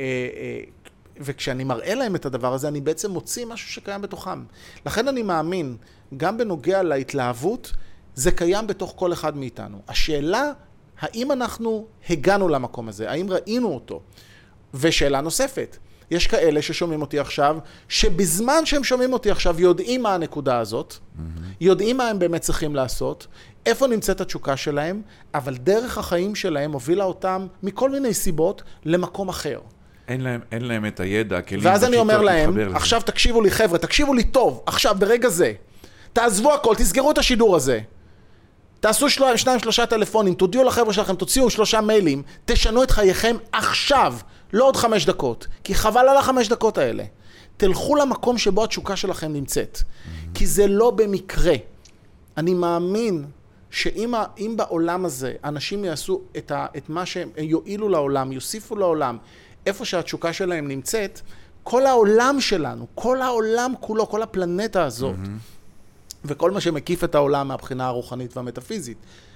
וכשאני מראה להם את הדבר הזה, אני בעצם מוציא משהו שקיים בתוכם. לכן אני מאמין, גם בנוגע להתלהבות, זה קיים בתוך כל אחד מאיתנו. השאלה, האם אנחנו הגענו למקום הזה? האם ראינו אותו? ושאלה נוספת, יש כאלה ששומעים אותי עכשיו, שבזמן שהם שומעים אותי עכשיו יודעים מה הנקודה הזאת, mm-hmm. יודעים מה הם באמת צריכים לעשות, איפה נמצאת התשוקה שלהם, אבל דרך החיים שלהם הובילה אותם מכל מיני סיבות למקום אחר. אין להם, אין להם את הידע, כלים ואז אני אומר להם, עכשיו תקשיבו לי חבר'ה, תקשיבו לי טוב, עכשיו ברגע זה, תעזבו הכל, תסגרו את השידור הזה, תעשו שלושה, שניים, שלושה טלפונים, תודיעו לחבר'ה שלכם, תוציאו שלושה מיילים, תשנו את חייכם עכשיו, לא עוד חמש דקות, כי חבל על החמש דקות האלה. תלכו למקום שבו התשוקה שלכם נמצאת, mm-hmm. כי זה לא במקרה. אני מאמין שאם אם בעולם הזה אנשים יעשו את, ה, את מה שהם יועילו לעולם, יוסיפו לעולם, איפה שהתשוקה שלהם נמצאת, כל העולם שלנו, כל העולם כולו, כל הפלנטה הזאת, mm-hmm. וכל מה שמקיף את העולם מהבחינה הרוחנית והמטאפיזית,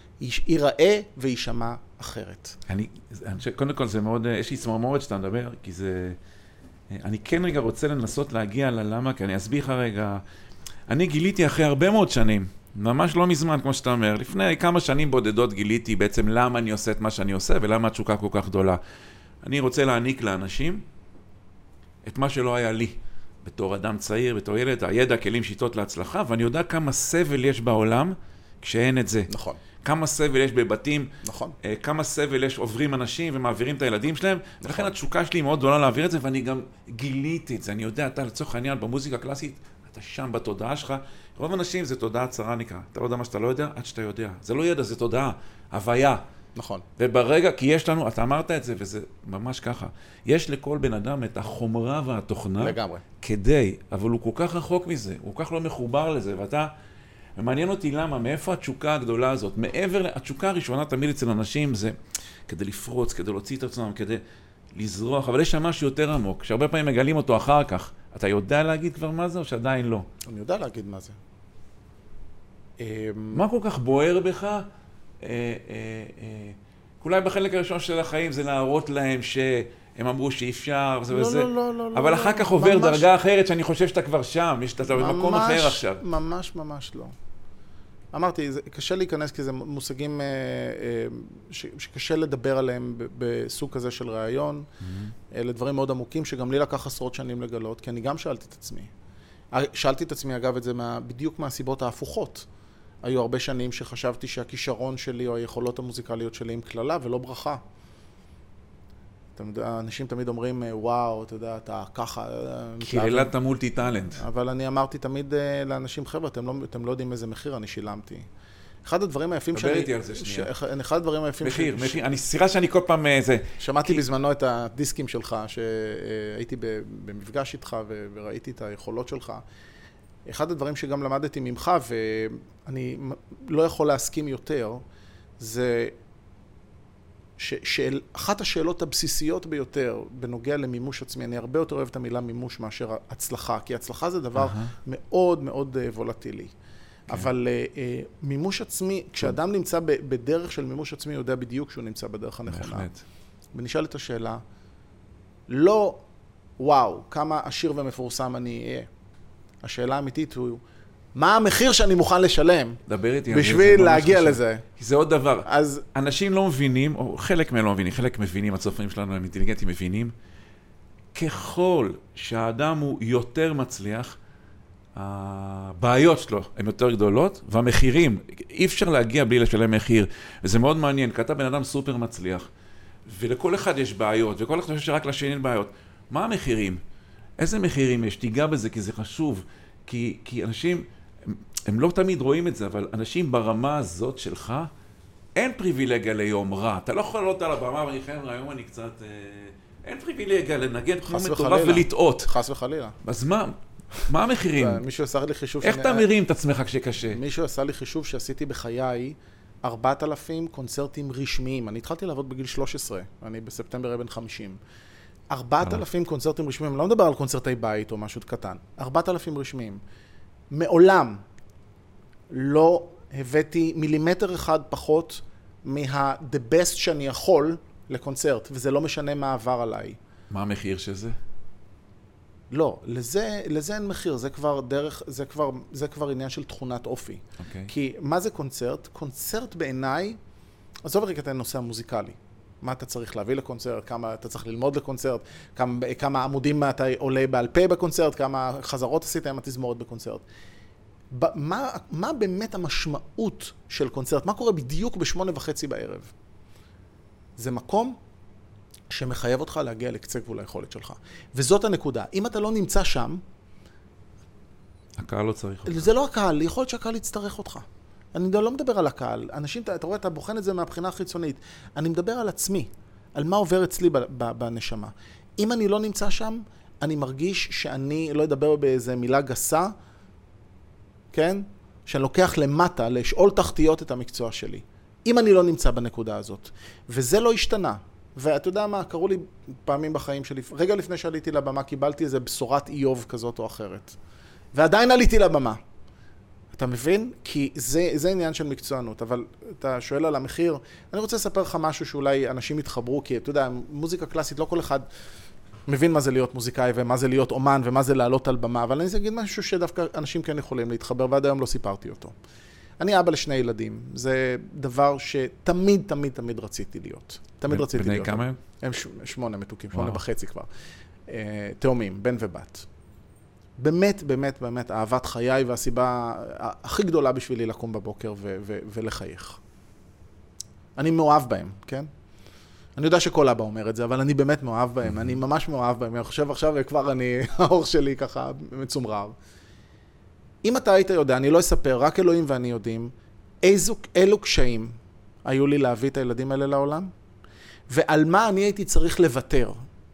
ייראה וישמע אחרת. אני, אני חושב, קודם כל זה מאוד, יש לי צמרמורת שאתה מדבר, כי זה, אני כן רגע רוצה לנסות להגיע ללמה, כי אני אסביר לך רגע, אני גיליתי אחרי הרבה מאוד שנים, ממש לא מזמן, כמו שאתה אומר, לפני כמה שנים בודדות גיליתי בעצם למה אני עושה את מה שאני עושה, ולמה התשוקה כל כך גדולה. אני רוצה להעניק לאנשים את מה שלא היה לי, בתור אדם צעיר, בתור ילד, הידע, כלים, שיטות להצלחה, ואני יודע כמה סבל יש בעולם כשאין את זה. נכון. כמה סבל יש בבתים, נכון. כמה סבל יש עוברים אנשים ומעבירים את הילדים שלהם, נכון. ולכן התשוקה שלי מאוד גדולה להעביר את זה, ואני גם גיליתי את זה. אני יודע, אתה לצורך העניין במוזיקה הקלאסית, אתה שם בתודעה שלך, רוב אנשים זה תודעה צרה נקרא. אתה לא יודע מה שאתה לא יודע, עד שאתה יודע. זה לא ידע, זה תודעה, הוויה. נכון. וברגע, כי יש לנו, אתה אמרת את זה, וזה ממש ככה, יש לכל בן אדם את החומרה והתוכנה, לגמרי. כדי, אבל הוא כל כך רחוק מזה, הוא כל כך לא מחובר לזה, ואתה, ומעניין אותי למה, מאיפה התשוקה הגדולה הזאת, מעבר, התשוקה הראשונה תמיד אצל אנשים זה כדי לפרוץ, כדי להוציא את עצמם, כדי לזרוח, אבל יש שם משהו יותר עמוק, שהרבה פעמים מגלים אותו אחר כך. אתה יודע להגיד כבר מה זה, או שעדיין לא? אני יודע להגיד מה זה. מה כל כך בוער בך? אולי בחלק הראשון של החיים זה להראות להם שהם אמרו שאי אפשר, וזה וזה. לא, לא, לא, לא. אבל אחר כך עובר דרגה אחרת שאני חושב שאתה כבר שם, אתה במקום אחר עכשיו. ממש, ממש לא. אמרתי, קשה להיכנס כי זה מושגים שקשה לדבר עליהם בסוג כזה של רעיון. אלה דברים מאוד עמוקים שגם לי לקח עשרות שנים לגלות, כי אני גם שאלתי את עצמי. שאלתי את עצמי, אגב, את זה בדיוק מהסיבות ההפוכות. היו הרבה שנים שחשבתי שהכישרון שלי או היכולות המוזיקליות שלי הם כללה ולא ברכה. אנשים תמיד אומרים, וואו, אתה יודע, אתה ככה... קהילת המולטי טלנט. אבל אני אמרתי תמיד לאנשים, חבר'ה, אתם לא, אתם לא יודעים איזה מחיר אני שילמתי. אחד הדברים היפים שאני... דבר איתי על זה שנייה. אחד הדברים היפים... מחיר, מחיר. אני סירה שאני כל פעם איזה... שמעתי בזמנו את הדיסקים שלך, שהייתי במפגש איתך וראיתי את היכולות שלך. אחד הדברים שגם למדתי ממך, ואני לא יכול להסכים יותר, זה שאחת השאלות הבסיסיות ביותר בנוגע למימוש עצמי, אני הרבה יותר אוהב את המילה מימוש מאשר הצלחה, כי הצלחה זה דבר מאוד מאוד וולטילי. אבל מימוש עצמי, כשאדם נמצא בדרך של מימוש עצמי, הוא יודע בדיוק שהוא נמצא בדרך הנכונה. ונשאל את השאלה, לא, וואו, כמה עשיר ומפורסם אני אהיה. השאלה האמיתית הוא, מה המחיר שאני מוכן לשלם בשביל להגיע לזה? כי זה עוד דבר. אז אנשים לא מבינים, או חלק מהם לא מבינים, חלק מבינים, הצופרים שלנו הם אינטליגנטים מבינים, ככל שהאדם הוא יותר מצליח, הבעיות שלו הן יותר גדולות, והמחירים, אי אפשר להגיע בלי לשלם מחיר, וזה מאוד מעניין, כי אתה בן אדם סופר מצליח, ולכל אחד יש בעיות, וכל אחד חושב שרק לשני אין בעיות. מה המחירים? איזה מחירים יש? תיגע בזה, כי זה חשוב, כי, כי אנשים, הם, הם לא תמיד רואים את זה, אבל אנשים ברמה הזאת שלך, אין פריבילגיה ליום רע. אתה לא יכול לעלות על הבמה, ואני חבר'ה, היום אני קצת... אה, אין פריבילגיה לנגן כמו מטורף ולטעות. חס וחלילה. אז מה? מה המחירים? מישהו עשה לי חישוב... איך אתה מרים את עצמך כשקשה? מישהו עשה לי חישוב שעשיתי בחיי ארבעת אלפים קונצרטים רשמיים. אני התחלתי לעבוד בגיל שלוש עשרה, אני בספטמבר בן חמישים. ארבעת אלפים קונצרטים רשמיים, אני לא מדבר על קונצרטי בית או משהו קטן. ארבעת אלפים רשמיים. מעולם לא הבאתי מילימטר אחד פחות מה-the best שאני יכול לקונצרט, וזה לא משנה מה עבר עליי. מה המחיר של זה? לא, לזה, לזה אין מחיר, זה כבר דרך, זה כבר, זה כבר עניין של תכונת אופי. Okay. כי מה זה קונצרט? קונצרט בעיניי, עזוב רגע את הנושא המוזיקלי. מה אתה צריך להביא לקונצרט, כמה אתה צריך ללמוד לקונצרט, כמה, כמה עמודים אתה עולה בעל פה בקונצרט, כמה חזרות עשית עם התזמורת בקונצרט. מה, מה באמת המשמעות של קונצרט? מה קורה בדיוק בשמונה וחצי בערב? זה מקום שמחייב אותך להגיע לקצה גבול היכולת שלך. וזאת הנקודה. אם אתה לא נמצא שם, הקהל לא צריך אותך. זה לא הקהל, יכול להיות שהקהל יצטרך אותך. אני לא מדבר על הקהל. אנשים, אתה רואה, אתה בוחן את זה מהבחינה החיצונית. אני מדבר על עצמי, על מה עובר אצלי בנשמה. אם אני לא נמצא שם, אני מרגיש שאני לא אדבר באיזה מילה גסה, כן? שאני לוקח למטה, לשאול תחתיות את המקצוע שלי. אם אני לא נמצא בנקודה הזאת. וזה לא השתנה. ואתה יודע מה, קראו לי פעמים בחיים שלי, רגע לפני שעליתי לבמה, קיבלתי איזה בשורת איוב כזאת או אחרת. ועדיין עליתי לבמה. אתה מבין? כי זה, זה עניין של מקצוענות, אבל אתה שואל על המחיר, אני רוצה לספר לך משהו שאולי אנשים יתחברו, כי אתה יודע, מוזיקה קלאסית, לא כל אחד מבין מה זה להיות מוזיקאי, ומה זה להיות אומן, ומה זה לעלות על במה, אבל אני אגיד משהו שדווקא אנשים כן יכולים להתחבר, ועד היום לא סיפרתי אותו. אני אבא לשני ילדים, זה דבר שתמיד, תמיד, תמיד רציתי להיות. תמיד רציתי להיות. בני כמה הם? הם שמונה מתוקים, שמונה וחצי כבר. תאומים, בן ובת. באמת, באמת, באמת, אהבת חיי והסיבה הכי גדולה בשבילי לקום בבוקר ו- ו- ולחייך. אני מאוהב בהם, כן? אני יודע שכל אבא אומר את זה, אבל אני באמת מאוהב בהם, אני ממש מאוהב בהם. אני חושב עכשיו, כבר אני, האור שלי ככה מצומרר. אם אתה היית יודע, אני לא אספר, רק אלוהים ואני יודעים, איזו, אילו קשיים היו לי להביא את הילדים האלה לעולם, ועל מה אני הייתי צריך לוותר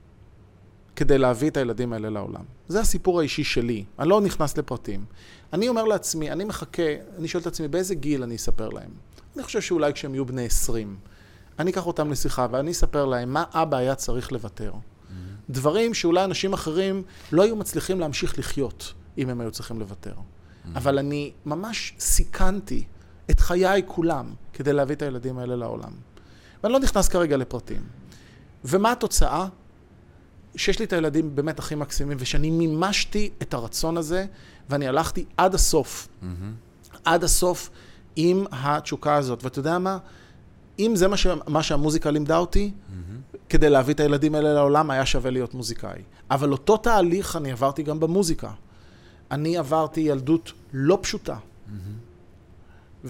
כדי להביא את הילדים האלה לעולם. זה הסיפור האישי שלי, אני לא נכנס לפרטים. אני אומר לעצמי, אני מחכה, אני שואל את עצמי, באיזה גיל אני אספר להם? אני חושב שאולי כשהם יהיו בני עשרים, אני אקח אותם לשיחה ואני אספר להם מה אבא היה צריך לוותר. Mm-hmm. דברים שאולי אנשים אחרים לא היו מצליחים להמשיך לחיות אם הם היו צריכים לוותר. Mm-hmm. אבל אני ממש סיכנתי את חיי כולם כדי להביא את הילדים האלה לעולם. ואני לא נכנס כרגע לפרטים. ומה התוצאה? שיש לי את הילדים באמת הכי מקסימים, ושאני מימשתי את הרצון הזה, ואני הלכתי עד הסוף. Mm-hmm. עד הסוף עם התשוקה הזאת. ואתה יודע מה? אם זה מה, ש... מה שהמוזיקה לימדה אותי, mm-hmm. כדי להביא את הילדים האלה לעולם, היה שווה להיות מוזיקאי. אבל אותו תהליך אני עברתי גם במוזיקה. אני עברתי ילדות לא פשוטה. Mm-hmm.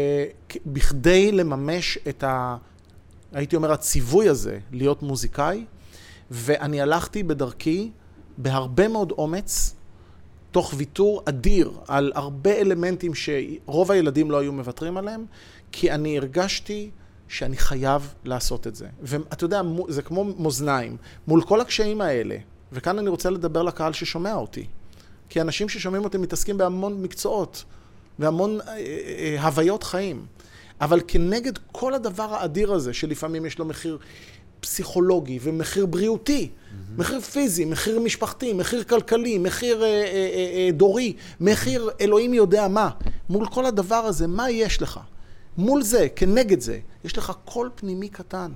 ובכדי לממש את ה... הייתי אומר, הציווי הזה, להיות מוזיקאי, ואני הלכתי בדרכי בהרבה מאוד אומץ, תוך ויתור אדיר על הרבה אלמנטים שרוב הילדים לא היו מוותרים עליהם, כי אני הרגשתי שאני חייב לעשות את זה. ואתה יודע, זה כמו מאזניים. מול כל הקשיים האלה, וכאן אני רוצה לדבר לקהל ששומע אותי, כי אנשים ששומעים אותי מתעסקים בהמון מקצועות, והמון אה, אה, הוויות חיים. אבל כנגד כל הדבר האדיר הזה, שלפעמים יש לו מחיר פסיכולוגי ומחיר בריאותי, mm-hmm. מחיר פיזי, מחיר משפחתי, מחיר כלכלי, מחיר אה, אה, אה, דורי, מחיר אלוהים יודע מה. מול כל הדבר הזה, מה יש לך? מול זה, כנגד זה, יש לך קול פנימי קטן.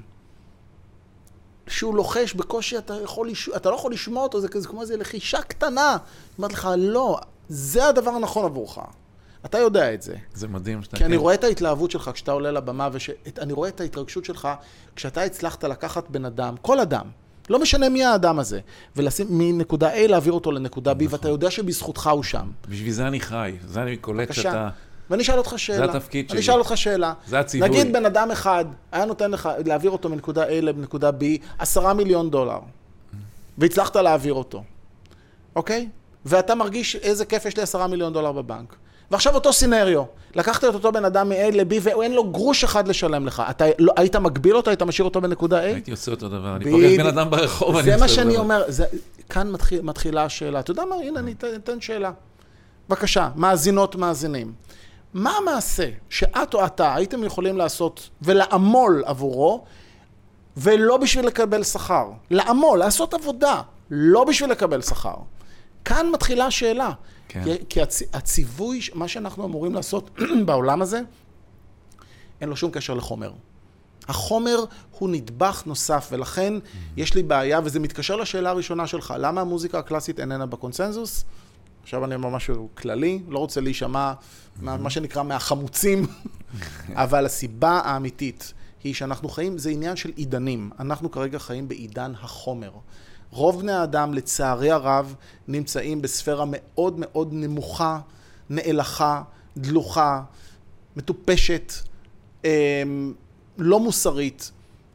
שהוא לוחש בקושי, אתה, יכול לש... אתה לא יכול לשמוע אותו, זה, זה כמו איזו לחישה קטנה. אומרת לך, לא, זה הדבר הנכון עבורך. אתה יודע את זה. זה מדהים שאתה... כי אני רואה את ההתלהבות שלך כשאתה עולה לבמה, ואני רואה את ההתרגשות שלך כשאתה הצלחת לקחת בן אדם, כל אדם, לא משנה מי האדם הזה, ולשים מנקודה A להעביר אותו לנקודה B, ואתה יודע שבזכותך הוא שם. בשביל זה אני חי, זה אני קולט שאתה... ואני אשאל אותך שאלה. זה התפקיד שלי. אני אשאל אותך שאלה. זה הציווי. נגיד בן אדם אחד, היה נותן לך להעביר אותו מנקודה A לנקודה B, עשרה מיליון דולר, והצלחת להעביר אותו. אוקיי? ואתה מרגיש איזה כיף יש לי עשרה מיליון דולר בבנק. ועכשיו אותו סינריו, לקחת את אותו בן אדם מ-A ל-B ואין לו גרוש אחד לשלם לך. אתה לא, היית מגביל אותו, היית משאיר אותו בנקודה A? הייתי עושה אותו דבר, אני פוגש בן אדם ברחוב. זה מה שאני אומר, זה, כאן מתחיל, מתחילה השאלה. אתה יודע מה? הנה, אני אתן שאלה. בבקשה, מאזינות, מאזינים. מה המעשה שאת או אתה הייתם יכולים לעשות ולעמול עבורו, ולא בשביל לקבל שכר? לעמול, לעשות עבודה, לא בשביל לקבל שכר. כאן מתחילה השאלה. כן. כי, כי הצ, הציווי, מה שאנחנו אמורים לעשות בעולם הזה, אין לו שום קשר לחומר. החומר הוא נדבך נוסף, ולכן mm-hmm. יש לי בעיה, וזה מתקשר לשאלה הראשונה שלך, למה המוזיקה הקלאסית איננה בקונצנזוס? עכשיו אני אומר משהו כללי, לא רוצה להישמע, mm-hmm. מה, מה שנקרא מהחמוצים, אבל הסיבה האמיתית היא שאנחנו חיים, זה עניין של עידנים. אנחנו כרגע חיים בעידן החומר. רוב בני האדם, לצערי הרב, נמצאים בספירה מאוד מאוד נמוכה, נאלחה, דלוחה, מטופשת, לא מוסרית,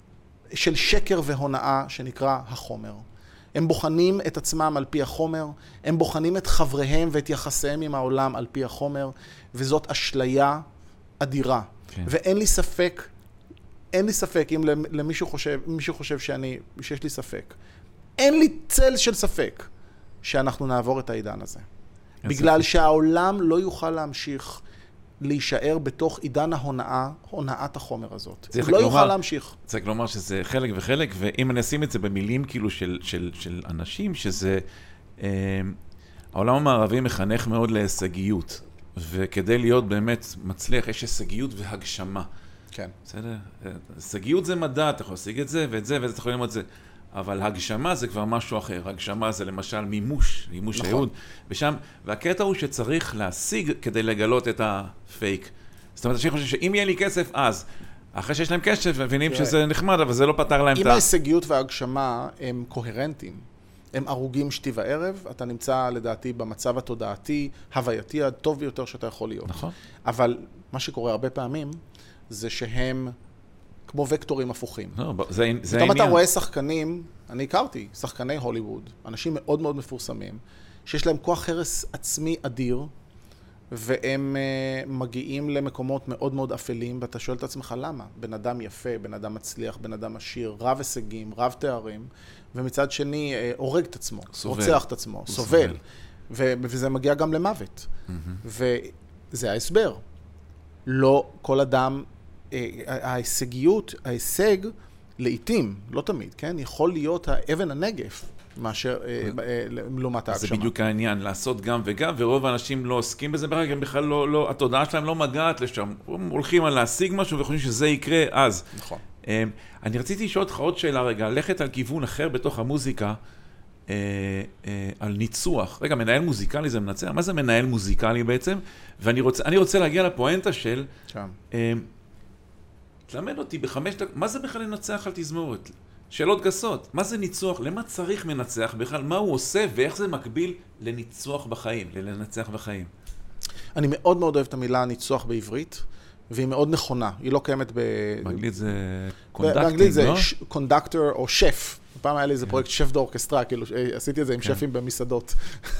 של שקר והונאה שנקרא החומר. הם בוחנים את עצמם על פי החומר, הם בוחנים את חבריהם ואת יחסיהם עם העולם על פי החומר, וזאת אשליה אדירה. כן. ואין לי ספק, אין לי ספק, אם למישהו חושב, מישהו חושב שאני, שיש לי ספק, אין לי צל של ספק שאנחנו נעבור את העידן הזה. בגלל ספק. שהעולם לא יוכל להמשיך להישאר בתוך עידן ההונאה, הונאת החומר הזאת. הוא לא יוכל להמשיך. צריך לומר שזה חלק וחלק, ואם אני אשים את זה במילים כאילו של, של, של אנשים, שזה, אה, העולם המערבי מחנך מאוד להישגיות, וכדי להיות באמת מצליח, יש הישגיות והגשמה. כן. בסדר? הישגיות זה מדע, אתה יכול להשיג את זה ואת זה, ואת זה אתה יכול ללמוד את זה. אבל הגשמה זה כבר משהו אחר. הגשמה זה למשל מימוש, מימוש נכון. הייעוד. ושם, והקטע הוא שצריך להשיג כדי לגלות את הפייק. זאת אומרת, אני חושב שאם יהיה לי כסף, אז, אחרי שיש להם כסף, מבינים כן. שזה נחמד, אבל זה לא פתר להם את ה... אם ההישגיות וההגשמה הם קוהרנטיים, הם ארוגים שתי וערב, אתה נמצא לדעתי במצב התודעתי, הווייתי הטוב ביותר שאתה יכול להיות. נכון. אבל מה שקורה הרבה פעמים, זה שהם כמו וקטורים הפוכים. לא, זה, זה פתאום אתה רואה שחקנים, אני הכרתי, שחקני הוליווד, אנשים מאוד מאוד מפורסמים, שיש להם כוח הרס עצמי אדיר, והם uh, מגיעים למקומות מאוד מאוד אפלים, ואתה שואל את עצמך למה? בן אדם יפה, בן אדם מצליח, בן אדם עשיר, רב הישגים, רב תארים, ומצד שני uh, הורג את עצמו, סובל. רוצח את עצמו, סובל. סובל. ו- וזה מגיע גם למוות. Mm-hmm. וזה ההסבר. לא כל אדם, ההישגיות, ההישג, לעתים, לא תמיד, כן? יכול להיות האבן הנגף, מאשר לעומת ההגשמה. זה בדיוק העניין, לעשות גם וגם, ורוב האנשים לא עוסקים בזה בכלל, הם בכלל לא, לא, התודעה שלהם לא מגעת לשם, הם הולכים על להשיג משהו וחושבים שזה יקרה אז. נכון. אני רציתי לשאול אותך עוד שאלה רגע, ללכת על כיוון אחר בתוך המוזיקה, אה, אה, על ניצוח. רגע, מנהל מוזיקלי זה מנצח? מה זה מנהל מוזיקלי בעצם? ואני רוצה, אני רוצה להגיע לפואנטה של... שם. אה, תלמד אותי בחמש דקות, מה זה בכלל לנצח על תזמורת? שאלות גסות, מה זה ניצוח? למה צריך מנצח בכלל? מה הוא עושה ואיך זה מקביל לניצוח בחיים, ללנצח בחיים? אני מאוד מאוד אוהב את המילה ניצוח בעברית, והיא מאוד נכונה. היא לא קיימת ב... באנגלית זה קונדקטינג, לא? באנגלית זה קונדקטור או שף. פעם היה לי איזה פרויקט שף דאורקסטרה, כאילו עשיתי את זה עם שפים במסעדות.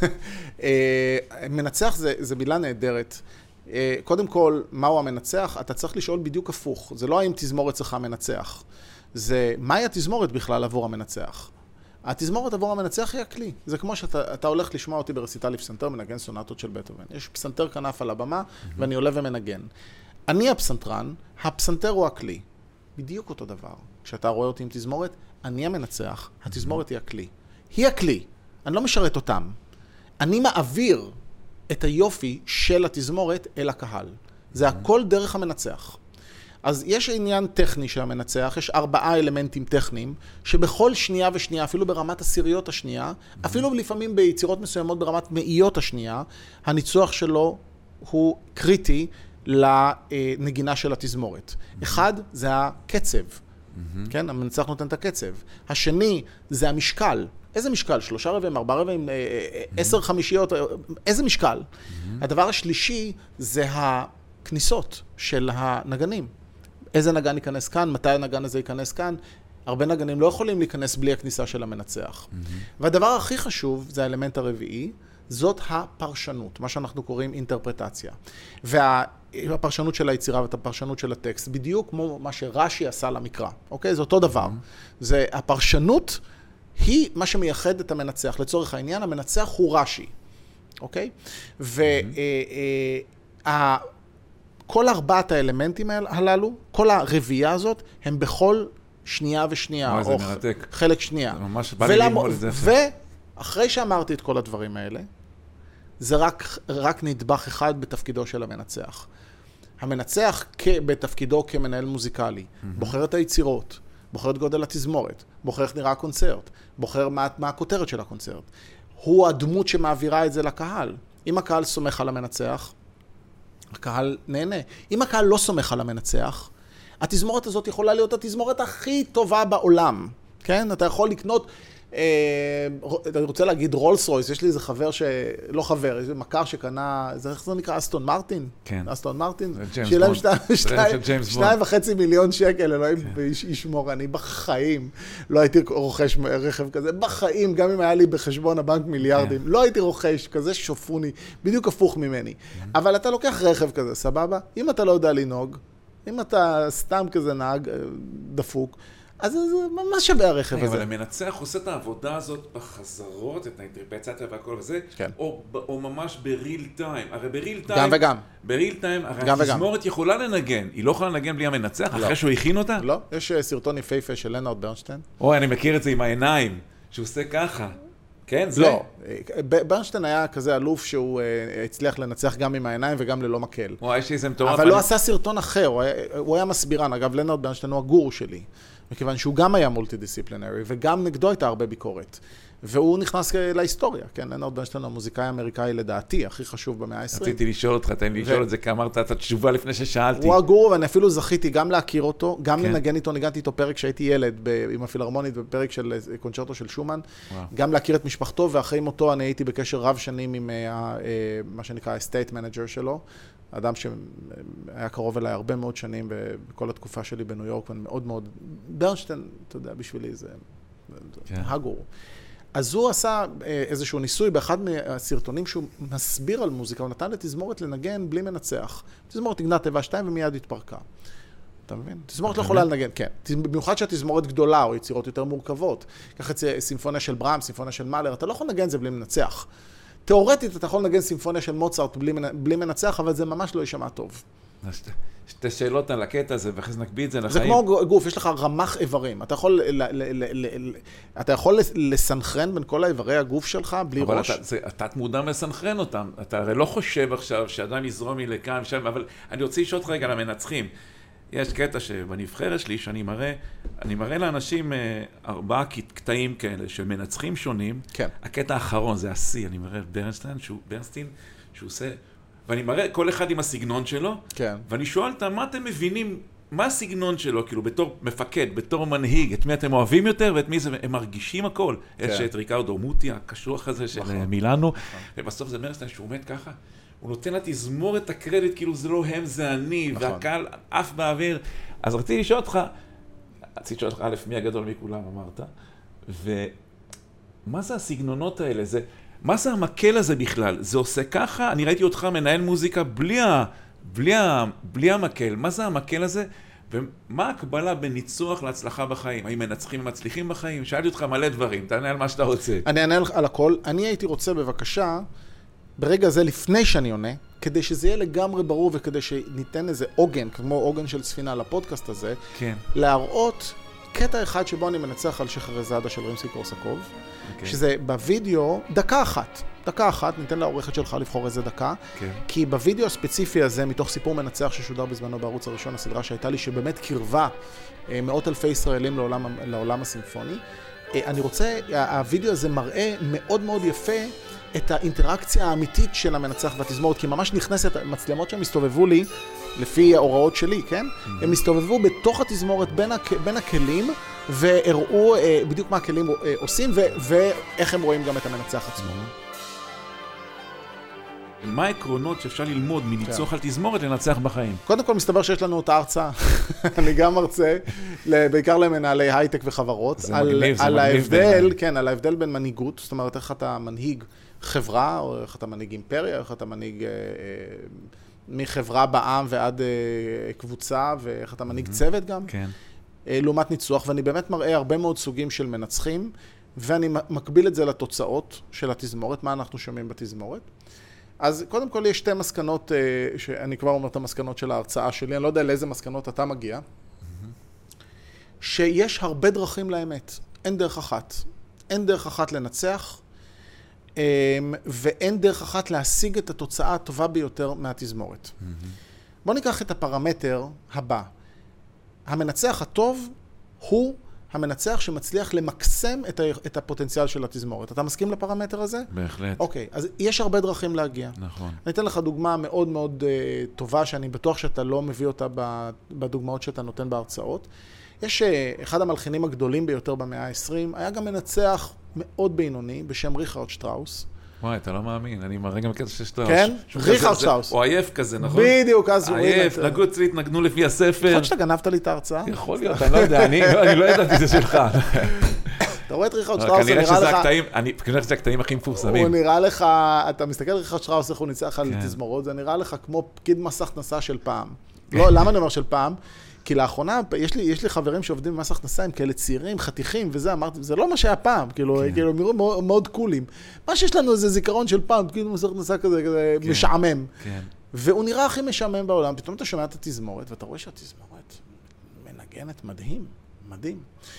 מנצח זה מילה נהדרת. קודם כל, מהו המנצח? אתה צריך לשאול בדיוק הפוך. זה לא האם תזמורת צריכה מנצח. זה מהי התזמורת בכלל עבור המנצח. התזמורת עבור המנצח היא הכלי. זה כמו שאתה הולך לשמוע אותי ברסיטל פסנתר, מנגן סונטות של בטהובן. יש פסנתר כנף על הבמה, ואני עולה ומנגן. אני הפסנתרן, הפסנתר הוא הכלי. בדיוק אותו דבר. כשאתה רואה אותי עם תזמורת, אני המנצח, התזמורת היא הכלי. היא הכלי. אני לא משרת אותם. אני מעביר את היופי של התזמורת אל הקהל. זה הכל דרך המנצח. אז יש עניין טכני של המנצח, יש ארבעה אלמנטים טכניים, שבכל שנייה ושנייה, אפילו ברמת עשיריות השנייה, אפילו לפעמים ביצירות מסוימות ברמת מאיות השנייה, הניצוח שלו הוא קריטי לנגינה של התזמורת. אחד, זה הקצב. כן, המנצח נותן את הקצב. השני, זה המשקל. איזה משקל? שלושה רבעים, ארבעה רבעים, עשר חמישיות, איזה משקל? הדבר השלישי זה הכניסות של הנגנים. איזה נגן ייכנס כאן, מתי הנגן הזה ייכנס כאן. הרבה נגנים לא יכולים להיכנס בלי הכניסה של המנצח. והדבר הכי חשוב, זה האלמנט הרביעי, זאת הפרשנות, מה שאנחנו קוראים אינטרפרטציה. והפרשנות של היצירה ואת הפרשנות של הטקסט, בדיוק כמו מה שרש"י עשה למקרא. אוקיי? זה אותו דבר. זה הפרשנות היא מה שמייחד את המנצח. לצורך העניין, המנצח הוא רש"י. אוקיי? וכל ארבעת האלמנטים הללו, כל הרביעייה הזאת, הם בכל שנייה ושנייה. וואי, זה מרתק. חלק שנייה. זה ממש בא לי ללמוד את זה. ואחרי שאמרתי את כל הדברים האלה, זה רק, רק נדבך אחד בתפקידו של המנצח. המנצח כ, בתפקידו כמנהל מוזיקלי, mm-hmm. בוחר את היצירות, בוחר את גודל התזמורת, בוחר איך נראה הקונצרט, בוחר מה, מה הכותרת של הקונצרט. הוא הדמות שמעבירה את זה לקהל. אם הקהל סומך על המנצח, הקהל נהנה. אם הקהל לא סומך על המנצח, התזמורת הזאת יכולה להיות התזמורת הכי טובה בעולם, כן? אתה יכול לקנות, אה, אני רוצה להגיד רולס רויס, יש לי איזה חבר שלא חבר, איזה מכר שקנה, איך זה נקרא? אסטון מרטין? כן. אסטון מרטין? שילם שניים וחצי מיליון שקל, אלוהים ישמור, אני בחיים לא הייתי רוכש רכב כזה, בחיים, גם אם היה לי בחשבון הבנק מיליארדים, לא הייתי רוכש, כזה שופוני, בדיוק הפוך ממני. אבל אתה לוקח רכב כזה, סבבה? אם אתה לא יודע לנהוג, אם אתה סתם כזה נהג דפוק, אז זה ממש שווה הרכב הזה. אבל המנצח עושה את העבודה הזאת בחזרות, את האינטרפרציה והכל וזה, או ממש בריל טיים. הרי בריל טיים... גם וגם. בריל טיים, הרי התזמורת יכולה לנגן. היא לא יכולה לנגן בלי המנצח, אחרי שהוא הכין אותה? לא, יש סרטון יפהפה של לנארד ברנשטיין. אוי, אני מכיר את זה עם העיניים, שהוא עושה ככה. כן, זה? לא. ברנשטיין היה כזה אלוף שהוא הצליח לנצח גם עם העיניים וגם ללא מקל. וואי, יש לי איזה מטורף. אבל לא עשה סרטון אחר, הוא היה מסבירן. אגב, לנארד ברנשטיין הוא הגורו שלי. מכיוון שהוא גם היה מולטי-דיסציפלינרי, וגם נגדו הייתה הרבה ביקורת. והוא נכנס להיסטוריה, כן? לנארד ברנשטיין הוא המוזיקאי האמריקאי לדעתי, הכי חשוב במאה ה-עשרים. רציתי לשאול אותך, תן לי לשאול את זה, כי אמרת את התשובה לפני ששאלתי. הוא הגורו, ואני אפילו זכיתי גם להכיר אותו, גם לנגן איתו, ניגנתי איתו פרק שהייתי ילד, עם הפילהרמונית, בפרק של קונצ'רטו של שומן, גם להכיר את משפחתו, ואחרי מותו אני הייתי בקשר רב שנים עם מה שנקרא ה-State Manager שלו, אדם שהיה קרוב אליי הרבה מאוד שנים בכל התקופה שלי בניו יורק, ואני מאוד מאוד, ברנשטיין, אתה יודע, בשבילי זה הגורו. אז הוא עשה איזשהו ניסוי באחד מהסרטונים שהוא מסביר על מוזיקה, הוא נתן לתזמורת לנגן בלי מנצח. תזמורת תגנה תיבה שתיים ומיד התפרקה. אתה מבין? תזמורת לא יכולה לנגן, כן. במיוחד שהתזמורת גדולה או יצירות יותר מורכבות. קח את סימפוניה של ברהם, סימפוניה של מאלר, אתה לא יכול לנגן זה בלי מנצח. תיאורטית אתה יכול לנגן סימפוניה של מוצרט בלי מנצח, אבל זה ממש לא יישמע טוב. שתי שאלות על הקטע הזה, ואחרי זה נקביא את זה לחיים. זה כמו גוף, יש לך רמ"ח איברים. אתה יכול, אתה יכול לסנכרן בין כל האיברי הגוף שלך בלי ראש. אבל אתה מודע לסנכרן אותם. אתה הרי לא חושב עכשיו שאדם יזרום לי לכאן ושם, אבל אני רוצה לשאול אותך רגע למנצחים. יש קטע שבנבחרת שלי, שאני מראה, אני מראה לאנשים ארבעה קטעים כאלה, של מנצחים שונים. כן. הקטע האחרון זה השיא, אני מראה ברנסטיין, שהוא, ברנסטיין, שהוא עושה... ואני מראה כל אחד עם הסגנון שלו, כן. ואני שואל אותם, מה אתם מבינים, מה הסגנון שלו, כאילו, בתור מפקד, בתור מנהיג, את מי אתם אוהבים יותר, ואת מי זה, הם מרגישים הכל. כן. יש את ריקרדו מוטי, הקשוח הזה של נכון. מילאנו, נכון. ובסוף זה ברנסטיין שהוא עומד ככה, הוא נותן לתזמור את הקרדיט, כאילו זה לא הם, זה אני, נכון. והקהל עף באוויר. אז רציתי לשאול אותך, רציתי לשאול אותך, א', מי הגדול מכולם, אמרת, ומה זה הסגנונות האלה? זה... מה זה המקל הזה בכלל? זה עושה ככה? אני ראיתי אותך מנהל מוזיקה בלי, ה, בלי, ה, בלי המקל. מה זה המקל הזה? ומה הקבלה בין ניצוח להצלחה בחיים? האם מנצחים ומצליחים בחיים? שאלתי אותך מלא דברים, תענה על מה שאתה רוצה. אני אענה על הכל. אני הייתי רוצה בבקשה, ברגע הזה לפני שאני עונה, כדי שזה יהיה לגמרי ברור וכדי שניתן איזה עוגן, כמו עוגן של ספינה לפודקאסט הזה, כן. להראות קטע אחד שבו אני מנצח על שחרזאדה של רימסקי קורסקוב, okay. שזה בווידאו דקה אחת, דקה אחת, ניתן לעורכת שלך לבחור איזה דקה, okay. כי בווידאו הספציפי הזה, מתוך סיפור מנצח ששודר בזמנו בערוץ הראשון, הסדרה שהייתה לי, שבאמת קרבה מאות אלפי ישראלים לעולם, לעולם הסימפוני, אני רוצה, הווידאו הזה מראה מאוד מאוד יפה את האינטראקציה האמיתית של המנצח והתזמורת, כי ממש נכנסת, מצלמות שהם הסתובבו לי, לפי ההוראות שלי, כן? Mm-hmm. הם הסתובבו בתוך התזמורת בין, הכ... בין הכלים, והראו אה, בדיוק מה הכלים אה, עושים, ו... ואיך הם רואים גם את המנצח עצמו. Mm-hmm. מה העקרונות שאפשר ללמוד מניצוח כן. על תזמורת לנצח בחיים? קודם כל, מסתבר שיש לנו את ההרצאה. אני גם מרצה, בעיקר למנהלי הייטק וחברות, על, מגניב, על ההבדל, כן, על ההבדל בין מנהיגות, זאת אומרת, איך אתה מנהיג חברה, או איך אתה מנהיג אימפריה, איך אתה מנהיג... אה, מחברה בעם ועד uh, קבוצה, ואיך אתה מנהיג mm-hmm. צוות גם, כן. uh, לעומת ניצוח, ואני באמת מראה הרבה מאוד סוגים של מנצחים, ואני מקביל את זה לתוצאות של התזמורת, מה אנחנו שומעים בתזמורת. אז קודם כל יש שתי מסקנות, uh, שאני כבר אומר את המסקנות של ההרצאה שלי, אני לא יודע לאיזה מסקנות אתה מגיע, mm-hmm. שיש הרבה דרכים לאמת, אין דרך אחת. אין דרך אחת לנצח, ואין דרך אחת להשיג את התוצאה הטובה ביותר מהתזמורת. Mm-hmm. בואו ניקח את הפרמטר הבא. המנצח הטוב הוא המנצח שמצליח למקסם את, ה, את הפוטנציאל של התזמורת. אתה מסכים לפרמטר הזה? בהחלט. אוקיי, אז יש הרבה דרכים להגיע. נכון. אני אתן לך דוגמה מאוד מאוד uh, טובה, שאני בטוח שאתה לא מביא אותה בדוגמאות שאתה נותן בהרצאות. יש uh, אחד המלחינים הגדולים ביותר במאה ה-עשרים, היה גם מנצח מאוד בינוני בשם ריכרד שטראוס. וואי, אתה לא מאמין, אני מרגע מקטע של שטראוס. כן? ריכרד שטראוס. הוא עייף כזה, נכון? בדיוק, אז הוא... עייף, נגעו אצלי, התנגנו לפי הספר. יכול שאתה גנבת לי את ההרצאה? יכול להיות, אני לא יודע, אני לא ידעתי זה שלך. אתה רואה את ריכרד שטראוס, כנראה שזה הקטעים, כנראה שזה הקטעים הכי מפורסמים. הוא נראה לך, אתה מסתכל על ריכרד שטראוס, איך הוא ניצח על תזמורות, זה נראה לך כמו פקיד מס הכנסה של פעם. לא, למה אני אומר של פעם? כי לאחרונה, יש לי, יש לי חברים שעובדים במס הכנסה, הם כאלה צעירים, חתיכים, וזה, אמרתי, זה לא מה שהיה פעם, כאילו, כן. כאילו, הם נראו מאוד, מאוד קולים. מה שיש לנו זה זיכרון של פעם, כאילו מס הכנסה כזה, כזה כן. משעמם. כן. והוא נראה הכי משעמם בעולם, פתאום אתה שומע את התזמורת, ואתה רואה שהתזמורת מנגנת מדהים, מדהים.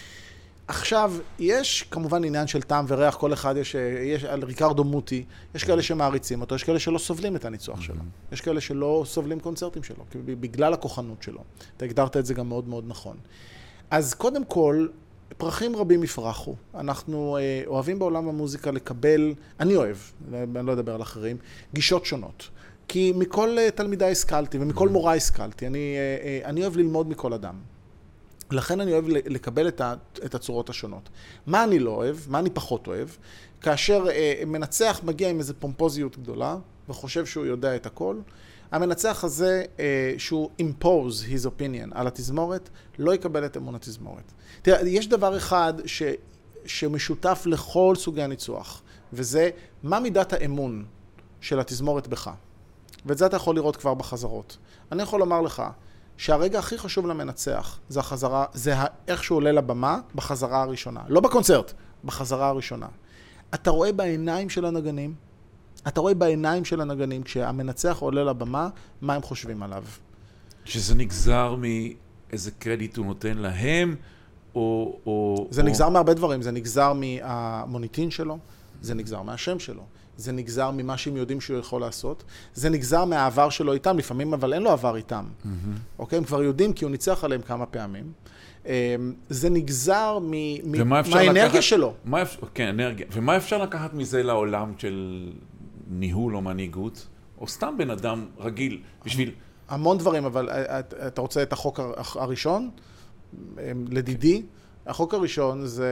עכשיו, יש כמובן עניין של טעם וריח, כל אחד יש, יש על ריקרדו מוטי, יש כאלה שמעריצים אותו, יש כאלה שלא סובלים את הניצוח שלו, יש כאלה שלא סובלים קונצרטים שלו, בגלל הכוחנות שלו. אתה הגדרת את זה גם מאוד מאוד נכון. אז קודם כל, פרחים רבים יפרחו. אנחנו אה, אוהבים בעולם המוזיקה לקבל, אני אוהב, אני לא אדבר על אחרים, גישות שונות. כי מכל אה, תלמידה השכלתי ומכל מורה השכלתי, אני, אה, אה, אני אוהב ללמוד מכל אדם. לכן אני אוהב לקבל את הצורות השונות. מה אני לא אוהב, מה אני פחות אוהב, כאשר אה, מנצח מגיע עם איזו פומפוזיות גדולה, וחושב שהוא יודע את הכל, המנצח הזה, אה, שהוא impose his opinion על התזמורת, לא יקבל את אמון התזמורת. תראה, יש דבר אחד ש, שמשותף לכל סוגי הניצוח, וזה מה מידת האמון של התזמורת בך. ואת זה אתה יכול לראות כבר בחזרות. אני יכול לומר לך, שהרגע הכי חשוב למנצח זה החזרה, זה איך שהוא עולה לבמה בחזרה הראשונה. לא בקונצרט, בחזרה הראשונה. אתה רואה בעיניים של הנגנים, אתה רואה בעיניים של הנגנים, כשהמנצח עולה לבמה, מה הם חושבים עליו. שזה נגזר מאיזה קרדיט הוא נותן להם, או... או זה או... נגזר מהרבה דברים, זה נגזר מהמוניטין שלו, זה נגזר מהשם שלו. זה נגזר ממה שהם יודעים שהוא יכול לעשות. זה נגזר מהעבר שלו איתם, לפעמים אבל אין לו עבר איתם. Mm-hmm. אוקיי? הם כבר יודעים כי הוא ניצח עליהם כמה פעמים. זה נגזר מהאנרגיה לקחת... שלו. מה אפ... כן, אנרגיה. ומה אפשר לקחת מזה לעולם של ניהול או מנהיגות? או סתם בן אדם רגיל בשביל... המון דברים, אבל אתה רוצה את החוק הראשון? לדידי. החוק הראשון זה...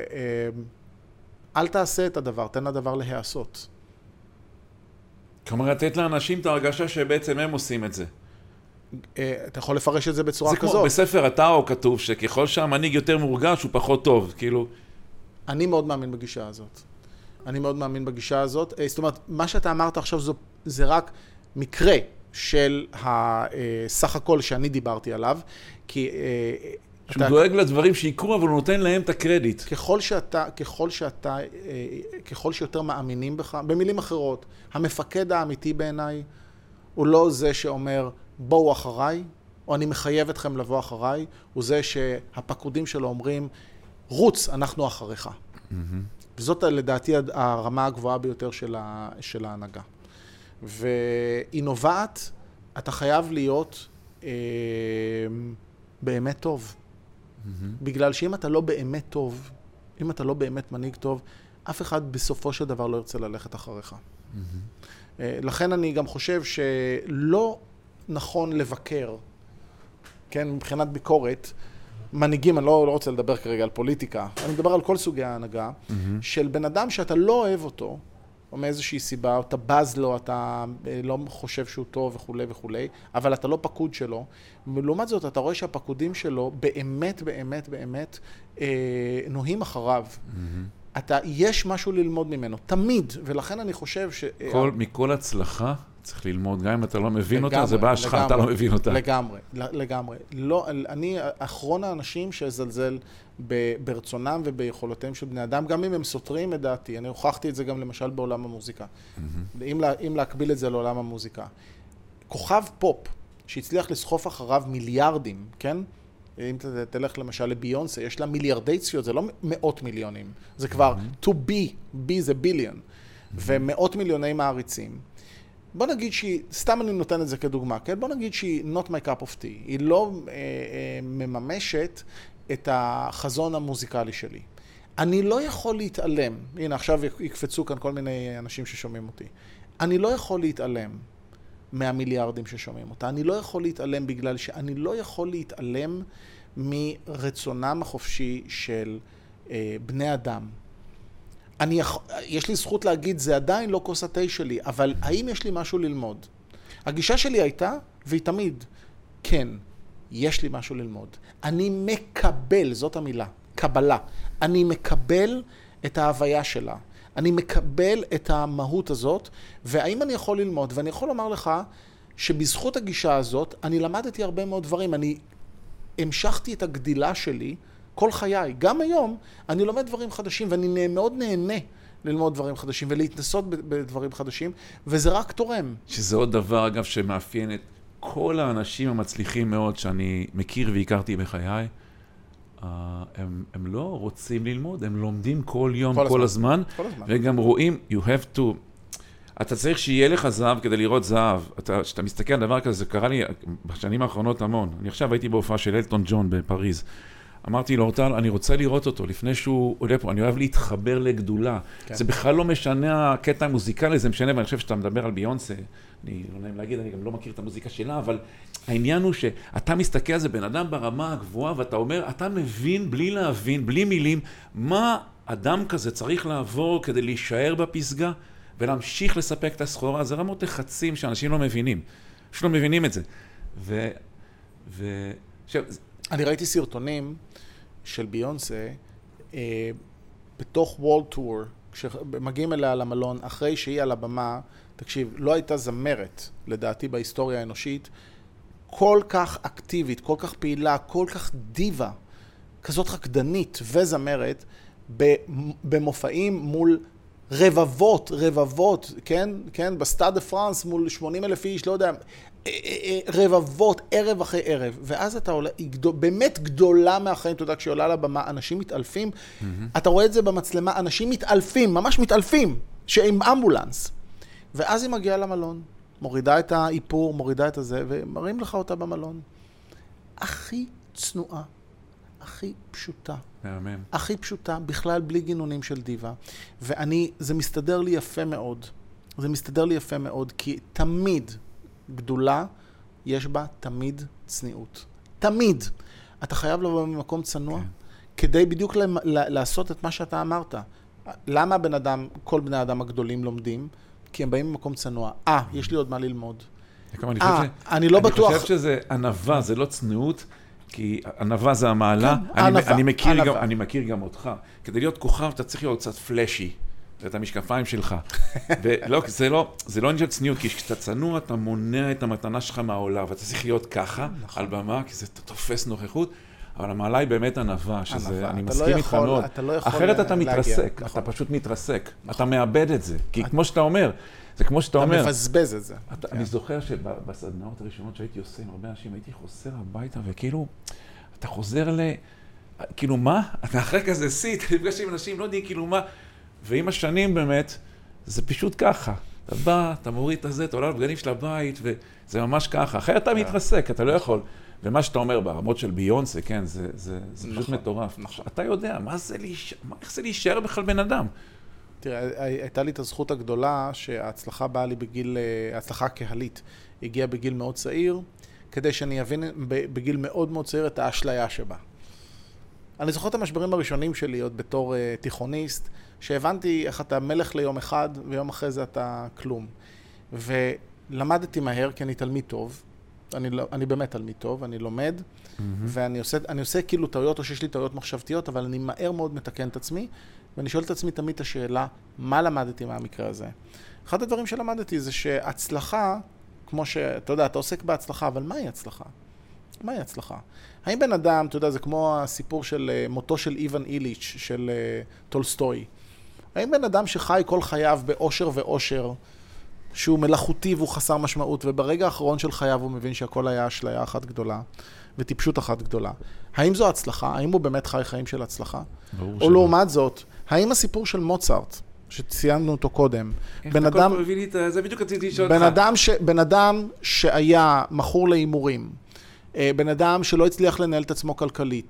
אל תעשה את הדבר, תן לדבר להיעשות. כלומר, לתת לאנשים את ההרגשה שבעצם הם עושים את זה. אתה יכול לפרש את זה בצורה זה כזאת. זה כמו בספר הטאו כתוב שככל שהמנהיג יותר מורגש הוא פחות טוב, כאילו... אני מאוד מאמין בגישה הזאת. אני מאוד מאמין בגישה הזאת. זאת אומרת, מה שאתה אמרת עכשיו זו, זה רק מקרה של הסך הכל שאני דיברתי עליו, כי... שהוא אתה... דואג לדברים שיקרו, אבל הוא נותן להם את הקרדיט. ככל שאתה, ככל שאתה, ככל שיותר מאמינים בך, במילים אחרות, המפקד האמיתי בעיניי, הוא לא זה שאומר, בואו אחריי, או אני מחייב אתכם לבוא אחריי, הוא זה שהפקודים שלו אומרים, רוץ, אנחנו אחריך. Mm-hmm. וזאת לדעתי הרמה הגבוהה ביותר של, ה... של ההנהגה. והיא נובעת, אתה חייב להיות אה, באמת טוב. בגלל שאם אתה לא באמת טוב, אם אתה לא באמת מנהיג טוב, אף אחד בסופו של דבר לא ירצה ללכת אחריך. לכן אני גם חושב שלא נכון לבקר, כן, מבחינת ביקורת, מנהיגים, אני לא, לא רוצה לדבר כרגע על פוליטיקה, אני מדבר על כל סוגי ההנהגה, של בן אדם שאתה לא אוהב אותו, או מאיזושהי סיבה, אתה בז לו, אתה לא חושב שהוא טוב וכו' וכו', אבל אתה לא פקוד שלו. ולעומת זאת, אתה רואה שהפקודים שלו באמת, באמת, באמת אה, נוהים אחריו. Mm-hmm. אתה, יש משהו ללמוד ממנו, תמיד, ולכן אני חושב ש... כל, מכל הצלחה צריך ללמוד, גם אם אתה לא מבין לגמרי, אותה, זה בעיה שלך, אתה לא מבין אותה. לגמרי, לגמרי. לא, אני אחרון האנשים שזלזל ברצונם וביכולותיהם של בני אדם, גם אם הם סותרים את דעתי. אני הוכחתי את זה גם למשל בעולם המוזיקה. Mm-hmm. אם, לה, אם להקביל את זה לעולם המוזיקה. כוכב פופ שהצליח לסחוף אחריו מיליארדים, כן? אם תלך למשל לביונסה, יש לה מיליארדי צפיות, זה לא מאות מיליונים. זה כבר mm-hmm. to be, be זה ביליון. Mm-hmm. ומאות מיליוני מעריצים. בוא נגיד שהיא, סתם אני נותן את זה כדוגמה, כן? בוא נגיד שהיא not my cup of tea. היא לא אה, אה, מממשת את החזון המוזיקלי שלי. אני לא יכול להתעלם, הנה עכשיו יקפצו כאן כל מיני אנשים ששומעים אותי, אני לא יכול להתעלם מהמיליארדים ששומעים אותה, אני לא יכול להתעלם בגלל שאני לא יכול להתעלם מרצונם החופשי של אה, בני אדם. אני, יש לי זכות להגיד, זה עדיין לא כוס התה שלי, אבל האם יש לי משהו ללמוד? הגישה שלי הייתה, והיא תמיד, כן, יש לי משהו ללמוד. אני מקבל, זאת המילה, קבלה. אני מקבל את ההוויה שלה. אני מקבל את המהות הזאת, והאם אני יכול ללמוד? ואני יכול לומר לך שבזכות הגישה הזאת, אני למדתי הרבה מאוד דברים. אני המשכתי את הגדילה שלי כל חיי. גם היום אני לומד דברים חדשים, ואני מאוד נהנה ללמוד דברים חדשים ולהתנסות בדברים חדשים, וזה רק תורם. שזה עוד דבר, אגב, שמאפיין את כל האנשים המצליחים מאוד שאני מכיר והכרתי בחיי. הם, הם לא רוצים ללמוד, הם לומדים כל יום, כל, כל הזמן, הזמן, הזמן. וגם רואים, you have to, אתה צריך שיהיה לך זהב כדי לראות זהב. אתה, שאתה מסתכל על דבר כזה, זה קרה לי בשנים האחרונות המון. אני עכשיו הייתי בהופעה של אלטון ג'ון בפריז. אמרתי לו, אורטל, אני רוצה לראות אותו לפני שהוא עולה פה, אני אוהב להתחבר לגדולה. כן. זה בכלל לא משנה הקטע המוזיקלי, זה משנה, ואני חושב שאתה מדבר על ביונסה, אני לא נעים להגיד, אני גם לא מכיר את המוזיקה שלה, אבל העניין הוא שאתה מסתכל על זה בן אדם ברמה הגבוהה, ואתה אומר, אתה מבין בלי להבין, בלי מילים, מה אדם כזה צריך לעבור כדי להישאר בפסגה, ולהמשיך לספק את הסחורה. זה רמות לחצים שאנשים לא מבינים, שלא מבינים את זה. ו... ו... עכשיו, אני ראיתי סרטונים של ביונסה אה, בתוך וולד טור, כשמגיעים אליה למלון, אחרי שהיא על הבמה, תקשיב, לא הייתה זמרת, לדעתי בהיסטוריה האנושית, כל כך אקטיבית, כל כך פעילה, כל כך דיבה, כזאת רקדנית וזמרת, במופעים מול רבבות, רבבות, כן? כן? בסטאד דה פרנס מול שמונים אלף איש, לא יודע, רבבות, ערב אחרי ערב, ואז אתה עולה, היא גדול, באמת גדולה מהחיים, אתה יודע, כשהיא עולה לבמה, אנשים מתעלפים, mm-hmm. אתה רואה את זה במצלמה, אנשים מתעלפים, ממש מתעלפים, שעם אמבולנס, ואז היא מגיעה למלון, מורידה את האיפור, מורידה את הזה, ומראים לך אותה במלון. הכי צנועה, הכי פשוטה. מהמם. הכי פשוטה, בכלל בלי גינונים של דיבה. ואני, זה מסתדר לי יפה מאוד. זה מסתדר לי יפה מאוד, כי תמיד גדולה, יש בה תמיד צניעות. תמיד. אתה חייב לבוא ממקום צנוע, כן. כדי בדיוק ל- ל- לעשות את מה שאתה אמרת. למה בן אדם, כל בני האדם הגדולים לומדים? כי הם באים ממקום צנוע. אה, יש לי עוד מה ללמוד. אה, אני לא בטוח... אני חושב שזה ענווה, זה לא צניעות, כי ענווה זה המעלה. אני מכיר גם, אני מכיר גם אותך. כדי להיות כוכב, אתה צריך להיות קצת פלשי, ואת המשקפיים שלך. ולא, זה לא, זה לא עניין של צניעות, כי כשאתה צנוע, אתה מונע את המתנה שלך מהעולה, ואתה צריך להיות ככה, על במה, כי זה תופס נוכחות. אבל המעלה היא באמת ענווה, שזה, אני מסכים איתך מאוד. אחרת אתה מתרסק, אתה פשוט מתרסק. אתה מאבד את זה. כי כמו שאתה אומר, זה כמו שאתה אומר... אתה מבזבז את זה. אני זוכר שבסדנאות הראשונות שהייתי עושה עם הרבה אנשים, הייתי חוזר הביתה, וכאילו, אתה חוזר ל... כאילו מה? אתה אחרי כזה סית, אתה נפגש עם אנשים, לא יודעים כאילו מה. ועם השנים באמת, זה פשוט ככה. אתה בא, אתה מוריד את זה, אתה עולה לבגנים של הבית, וזה ממש ככה. אחרת אתה מתרסק, אתה לא יכול. ומה שאתה אומר ברמות של ביונסה, כן, זה, זה, זה פשוט מטורף. אתה יודע, מה זה להישאר, איך זה להישאר בכלל בן אדם? תראה, הייתה לי את הזכות הגדולה שההצלחה באה לי בגיל, ההצלחה הקהלית הגיעה בגיל מאוד צעיר, כדי שאני אבין בגיל מאוד מאוד צעיר את האשליה שבה. אני זוכר את המשברים הראשונים שלי עוד בתור תיכוניסט, שהבנתי איך אתה מלך ליום אחד, ויום אחרי זה אתה כלום. ולמדתי מהר, כי אני תלמיד טוב, אני, אני באמת תלמיד טוב, אני לומד, mm-hmm. ואני עושה, אני עושה כאילו טעויות, או שיש לי טעויות מחשבתיות, אבל אני מהר מאוד מתקן את עצמי, ואני שואל את עצמי תמיד את השאלה, מה למדתי מהמקרה הזה? אחד הדברים שלמדתי זה שהצלחה, כמו שאתה יודע, אתה עוסק בהצלחה, אבל מהי הצלחה? מהי הצלחה? האם בן אדם, אתה יודע, זה כמו הסיפור של מותו של איוון איליץ' של טולסטוי. האם בן אדם שחי כל חייו באושר ואושר, שהוא מלאכותי והוא חסר משמעות, וברגע האחרון של חייו הוא מבין שהכל היה אשליה אחת גדולה, וטיפשות אחת גדולה. האם זו הצלחה? האם הוא באמת חי חיים של הצלחה? או לעומת זאת, האם הסיפור של מוצרט, שציינו אותו קודם, בן אדם... זה בדיוק רציתי לשאול אותך. בן אדם שהיה מכור להימורים, בן אדם שלא הצליח לנהל את עצמו כלכלית,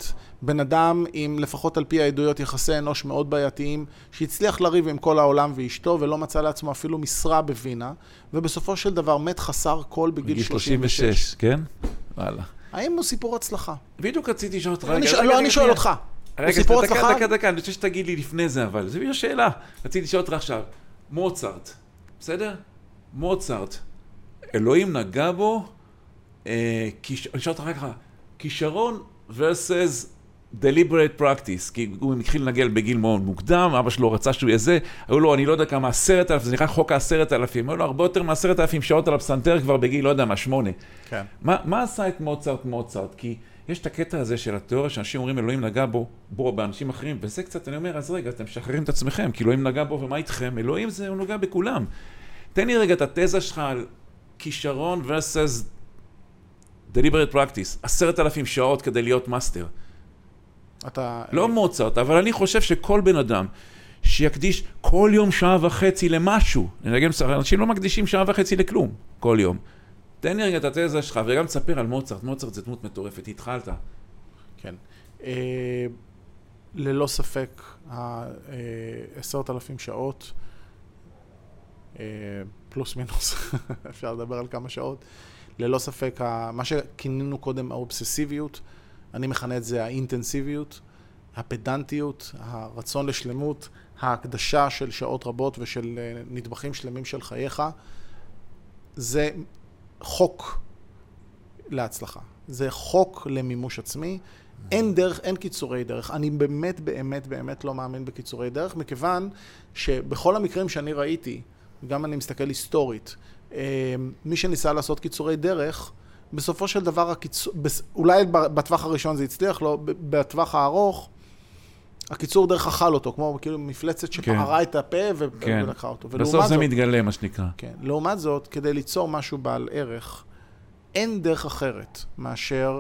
בן אדם עם לפחות על פי העדויות יחסי אנוש מאוד בעייתיים, שהצליח לריב עם כל העולם ואשתו, ולא מצא לעצמו אפילו משרה בווינה, ובסופו של דבר מת חסר כל בגיל שלושים ושש. כן? וואלה. האם הוא סיפור הצלחה? בדיוק רציתי לשאול אותך. לא, אני שואל אותך. הוא סיפור הצלחה? דקה, דקה, אני רוצה שתגיד לי לפני זה, אבל זה בדיוק שאלה. רציתי לשאול אותך עכשיו. מוצרט, בסדר? מוצרט, אלוהים נגע בו, אני שואל אותך רק, כישרון versus deliberate practice, כי הוא התחיל לנגל בגיל מאוד מוקדם, אבא שלו רצה שהוא יהיה זה, היו לו, אני לא יודע כמה, עשרת אלף, זה נקרא חוק העשרת אלפים, היו לו הרבה יותר מעשרת אלפים שעות על הפסנתר כבר בגיל, לא יודע מה, שמונה. כן. מה, מה עשה את מוצרט מוצרט? כי יש את הקטע הזה של התיאוריה שאנשים אומרים אלוהים נגע בו, בו באנשים אחרים, וזה קצת, אני אומר, אז רגע, אתם משחררים את עצמכם, כי אלוהים נגע בו, ומה איתכם? אלוהים זה, הוא נוגע בכולם. תן לי רגע את התזה שלך על כישרון versus deliberate practice, עשרת אלפים שעות כדי להיות מאסטר. אתה... לא מוצרט, אבל אני חושב שכל בן אדם שיקדיש כל יום שעה וחצי למשהו, אנשים לא מקדישים שעה וחצי לכלום, כל יום. תן לי רגע את התזה שלך, וגם תספר על מוצרט. מוצרט זה דמות מטורפת, התחלת. כן. אה, ללא ספק, עשרת אלפים שעות, אה, פלוס מינוס, אפשר לדבר על כמה שעות. ללא ספק, מה שכינינו קודם האובססיביות, אני מכנה את זה האינטנסיביות, הפדנטיות, הרצון לשלמות, ההקדשה של שעות רבות ושל נדבכים שלמים של חייך, זה חוק להצלחה. זה חוק למימוש עצמי. אין דרך, אין קיצורי דרך. אני באמת, באמת, באמת לא מאמין בקיצורי דרך, מכיוון שבכל המקרים שאני ראיתי, גם אני מסתכל היסטורית, מי שניסה לעשות קיצורי דרך, בסופו של דבר, הקיצור, אולי בטווח הראשון זה הצליח לו, בטווח הארוך, הקיצור דרך אכל אותו, כמו כאילו מפלצת שפערה את הפה ולקחה אותו. בסוף זה מתגלה, מה שנקרא. כן. לעומת זאת, כדי ליצור משהו בעל ערך, אין דרך אחרת מאשר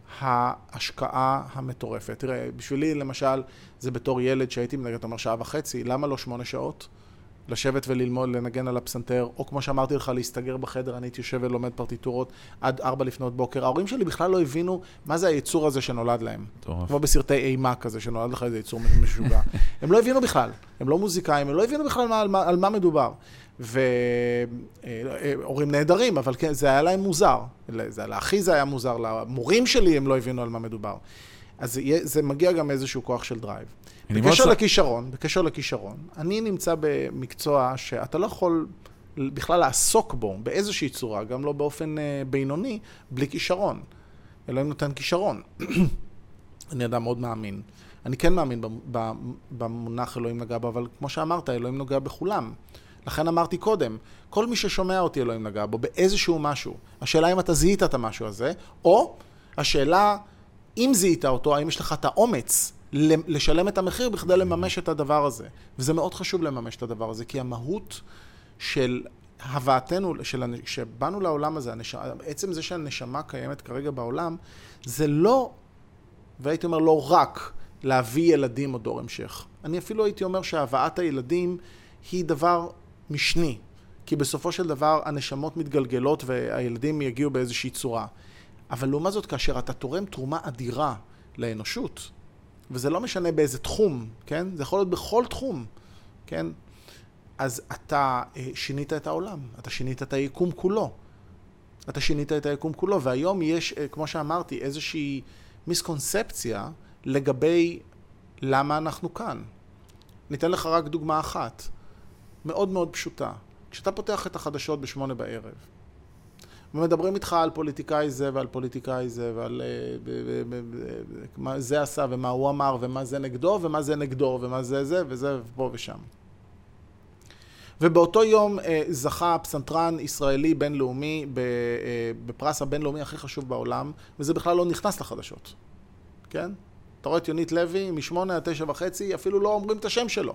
ההשקעה המטורפת. תראה, בשבילי, למשל, זה בתור ילד שהייתי מנגן, אומר שעה וחצי, למה לא שמונה שעות? לשבת וללמוד, לנגן על הפסנתר, או כמו שאמרתי לך, להסתגר בחדר, אני הייתי יושב ולומד פרטיטורות עד ארבע לפנות בוקר. ההורים שלי בכלל לא הבינו מה זה היצור הזה שנולד להם. טוב. כמו בסרטי אימה כזה, שנולד לך איזה יצור משוגע. הם לא הבינו בכלל, הם לא מוזיקאים, הם לא הבינו בכלל על מה, על מה מדובר. והורים נהדרים, אבל כן, זה היה להם מוזר. זה, לאחי זה היה מוזר, למורים שלי הם לא הבינו על מה מדובר. אז זה, זה מגיע גם איזשהו כוח של דרייב. בקשר לכישרון, בקשר לכישרון, אני נמצא במקצוע שאתה לא יכול בכלל לעסוק בו באיזושהי צורה, גם לא באופן בינוני, בלי כישרון. אלוהים נותן כישרון. אני אדם מאוד מאמין. אני כן מאמין במונח אלוהים נגע בו, אבל כמו שאמרת, אלוהים נוגע בכולם. לכן אמרתי קודם, כל מי ששומע אותי אלוהים נגע בו באיזשהו משהו. השאלה אם אתה זיהית את המשהו הזה, או השאלה אם זיהית אותו, האם יש לך את האומץ לשלם את המחיר בכדי לממש את הדבר הזה. וזה מאוד חשוב לממש את הדבר הזה, כי המהות של הבאתנו, שבאנו לעולם הזה, עצם זה שהנשמה קיימת כרגע בעולם, זה לא, והייתי אומר לא רק, להביא ילדים או דור המשך. אני אפילו הייתי אומר שהבאת הילדים היא דבר משני, כי בסופו של דבר הנשמות מתגלגלות והילדים יגיעו באיזושהי צורה. אבל לעומת זאת, כאשר אתה תורם תרומה אדירה לאנושות, וזה לא משנה באיזה תחום, כן? זה יכול להיות בכל תחום, כן? אז אתה שינית את העולם, אתה שינית את היקום כולו. אתה שינית את היקום כולו, והיום יש, כמו שאמרתי, איזושהי מיסקונספציה לגבי למה אנחנו כאן. ניתן לך רק דוגמה אחת, מאוד מאוד פשוטה. כשאתה פותח את החדשות בשמונה בערב, ומדברים איתך על פוליטיקאי זה ועל פוליטיקאי זה ועל מה זה עשה ומה הוא אמר ומה זה נגדו ומה זה נגדו ומה זה זה וזה פה ושם. ובאותו יום זכה פסנתרן ישראלי בינלאומי בפרס הבינלאומי הכי חשוב בעולם, וזה בכלל לא נכנס לחדשות. כן? אתה רואה את יונית לוי משמונה עד תשע וחצי, אפילו לא אומרים את השם שלו.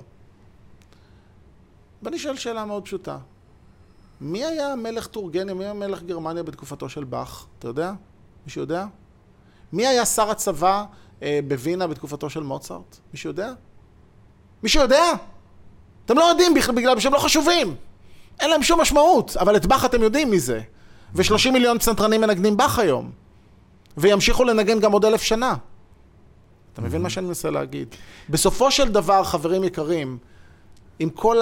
ואני שואל שאלה מאוד פשוטה. מי היה מלך טורגניה, מי היה מלך גרמניה בתקופתו של באך? אתה יודע? מישהו יודע? מי היה שר הצבא אה, בווינה בתקופתו של מוצרט? מישהו יודע? מישהו יודע? אתם לא יודעים בגלל שהם לא חשובים. אין להם שום משמעות, אבל את באך אתם יודעים מי זה. ו-שלושים מיליון פסנתרנים מנגנים באך היום. וימשיכו לנגן גם עוד אלף שנה. אתה מבין מה שאני מנסה להגיד? בסופו של דבר, חברים יקרים, עם כל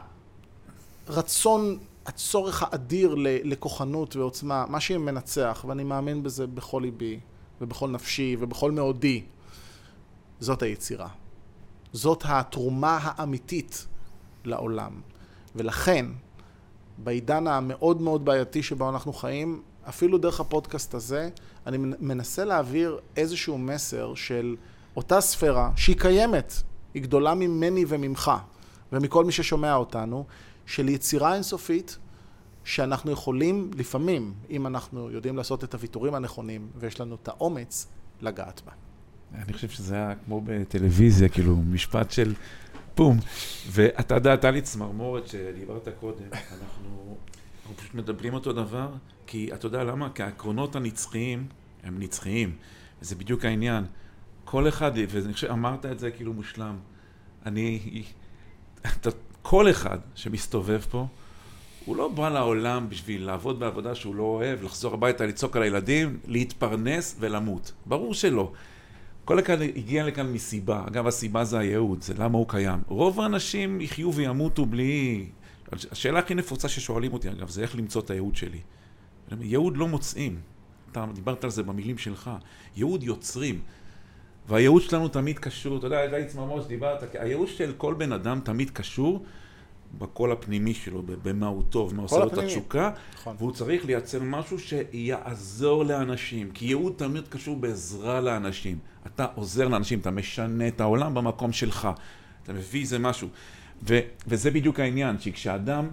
הרצון, הצורך האדיר לכוחנות ועוצמה, מה שמנצח, ואני מאמין בזה בכל ליבי, ובכל נפשי, ובכל מאודי, זאת היצירה. זאת התרומה האמיתית לעולם. ולכן, בעידן המאוד מאוד בעייתי שבו אנחנו חיים, אפילו דרך הפודקאסט הזה, אני מנסה להעביר איזשהו מסר של אותה ספירה שהיא קיימת, היא גדולה ממני וממך, ומכל מי ששומע אותנו, של יצירה אינסופית, שאנחנו יכולים לפעמים, אם אנחנו יודעים לעשות את הוויתורים הנכונים, ויש לנו את האומץ, לגעת בה. אני חושב שזה היה כמו בטלוויזיה, כאילו, משפט של פום. ואתה יודע, אתה לי צמרמורת שדיברת קודם, אנחנו, אנחנו פשוט מדברים אותו דבר, כי אתה יודע למה? כי העקרונות הנצחיים הם נצחיים, וזה בדיוק העניין. כל אחד, ואני חושב, אמרת את זה כאילו מושלם, אני, אתה, כל אחד שמסתובב פה, הוא לא בא לעולם בשביל לעבוד בעבודה שהוא לא אוהב, לחזור הביתה, לצעוק על הילדים, להתפרנס ולמות. ברור שלא. כל אחד הגיע לכאן מסיבה. אגב, הסיבה זה הייעוד, זה למה הוא קיים. רוב האנשים יחיו וימותו בלי... השאלה הכי נפוצה ששואלים אותי, אגב, זה איך למצוא את הייעוד שלי. ייעוד לא מוצאים. אתה דיברת על זה במילים שלך. ייעוד יוצרים. והייעוד שלנו תמיד קשור. אתה יודע, הייתי צמרמורת שדיברת, הייעוד של כל בן אדם תמיד קשור בקול הפנימי שלו, במהותו, ומה עושה לו את התשוקה, נכון. והוא צריך לייצר משהו שיעזור לאנשים, כי ייעוד תמיד קשור בעזרה לאנשים. אתה עוזר לאנשים, אתה משנה את העולם במקום שלך, אתה מביא איזה משהו. ו- וזה בדיוק העניין, שכשאדם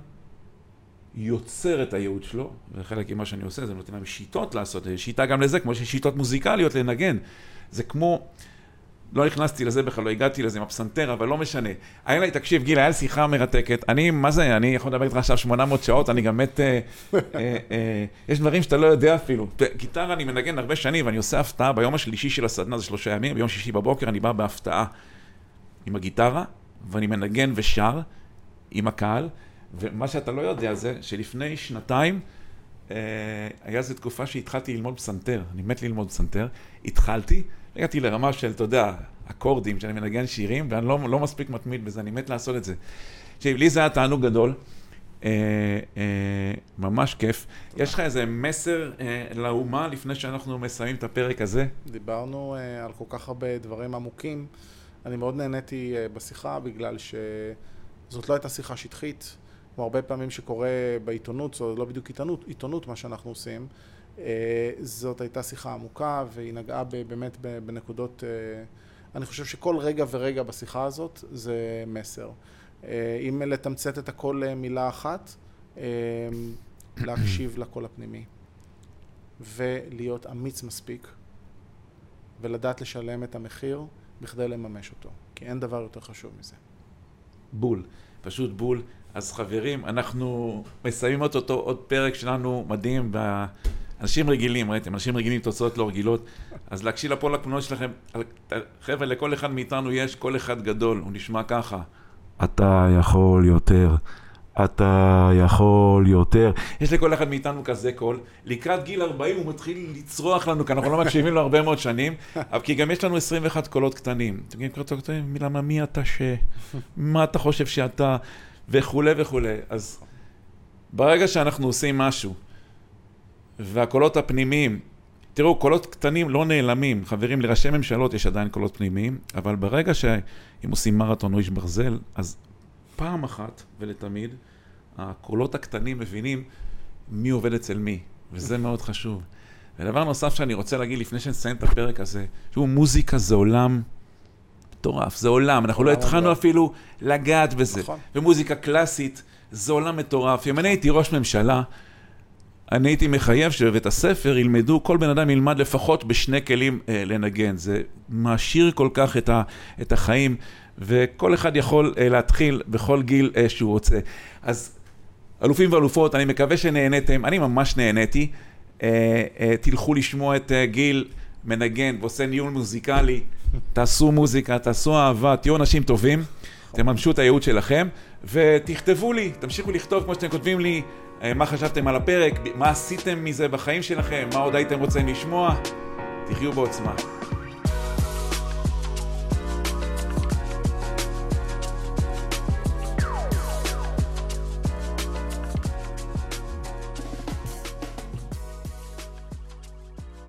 יוצר את הייעוד שלו, וחלק ממה שאני עושה, זה נותן להם שיטות לעשות, שיטה גם לזה, כמו ששיטות מוזיקליות לנגן. זה כמו... לא נכנסתי לזה בכלל, לא הגעתי לזה עם הפסנתר, אבל לא משנה. היה לי, תקשיב, גיל, היה לי שיחה מרתקת. אני, מה זה? אני יכול לדבר איתך עכשיו שמונה מאות שעות, אני גם מת... אה, אה, אה, יש דברים שאתה לא יודע אפילו. גיטרה אני מנגן הרבה שנים, ואני עושה הפתעה ביום השלישי של הסדנה, זה שלושה ימים, ביום שישי בבוקר אני בא בהפתעה עם הגיטרה, ואני מנגן ושר עם הקהל, ומה שאתה לא יודע זה שלפני שנתיים, אה, היה איזו תקופה שהתחלתי ללמוד פסנתר, אני מת ללמוד פסנתר, התחלתי, הגעתי לרמה של, אתה יודע, אקורדים, שאני מנגן שירים, ואני לא, לא מספיק מתמיד בזה, אני מת לעשות את זה. עכשיו, לי זה היה תענוג גדול, אה, אה, ממש כיף. יש לך איזה מסר אה, לאומה לפני שאנחנו מסיימים את הפרק הזה? דיברנו אה, על כל כך הרבה דברים עמוקים. אני מאוד נהניתי אה, בשיחה, בגלל שזאת לא הייתה שיחה שטחית, כמו הרבה פעמים שקורה בעיתונות, זו לא בדיוק עיתונות, עיתונות מה שאנחנו עושים. זאת הייתה שיחה עמוקה, והיא נגעה באמת בנקודות, אני חושב שכל רגע ורגע בשיחה הזאת זה מסר. אם לתמצת את הכל מילה אחת, להקשיב לקול הפנימי, ולהיות אמיץ מספיק, ולדעת לשלם את המחיר בכדי לממש אותו, כי אין דבר יותר חשוב מזה. בול, פשוט בול. אז חברים, אנחנו מסיימים אותו עוד פרק שלנו מדהים, אנשים רגילים, ראיתם, אנשים רגילים, תוצאות לא רגילות, אז להקשיב לפה לפנות שלכם, חבר'ה, לכל אחד מאיתנו יש, כל אחד גדול, הוא נשמע ככה. אתה יכול יותר, אתה יכול יותר. יש לכל אחד מאיתנו כזה קול, לקראת גיל ארבעים הוא מתחיל לצרוח לנו, כי אנחנו לא מקשיבים לו הרבה מאוד שנים, אבל כי גם יש לנו עשרים ואחת קולות קטנים. אתם יודעים, קולות קטנים, למה מי אתה ש... מה אתה חושב שאתה... וכו' וכו'. אז ברגע שאנחנו עושים משהו, והקולות הפנימיים, תראו, קולות קטנים לא נעלמים, חברים, לראשי ממשלות יש עדיין קולות פנימיים, אבל ברגע שאם עושים מרתון או איש ברזל, אז פעם אחת ולתמיד, הקולות הקטנים מבינים מי עובד אצל מי, וזה מאוד חשוב. ודבר נוסף שאני רוצה להגיד לפני שנסיים את הפרק הזה, שהוא מוזיקה זה עולם מטורף, זה עולם, אנחנו לא התחלנו אפילו לגעת בזה. ומוזיקה קלאסית זה עולם מטורף. אם אני הייתי ראש ממשלה, אני הייתי מחייב שבבית הספר ילמדו, כל בן אדם ילמד לפחות בשני כלים אה, לנגן. זה מעשיר כל כך את, ה, את החיים, וכל אחד יכול אה, להתחיל בכל גיל אה, שהוא רוצה. אז אלופים ואלופות, אני מקווה שנהניתם, אני ממש נהניתי. אה, אה, תלכו לשמוע את אה, גיל מנגן ועושה ניהול מוזיקלי, תעשו מוזיקה, תעשו אהבה, תהיו אנשים טובים, תממשו את הייעוד שלכם, ותכתבו לי, תמשיכו לכתוב כמו שאתם כותבים לי, מה חשבתם על הפרק, מה עשיתם מזה בחיים שלכם, מה עוד הייתם רוצים לשמוע, תחיו בעוצמה.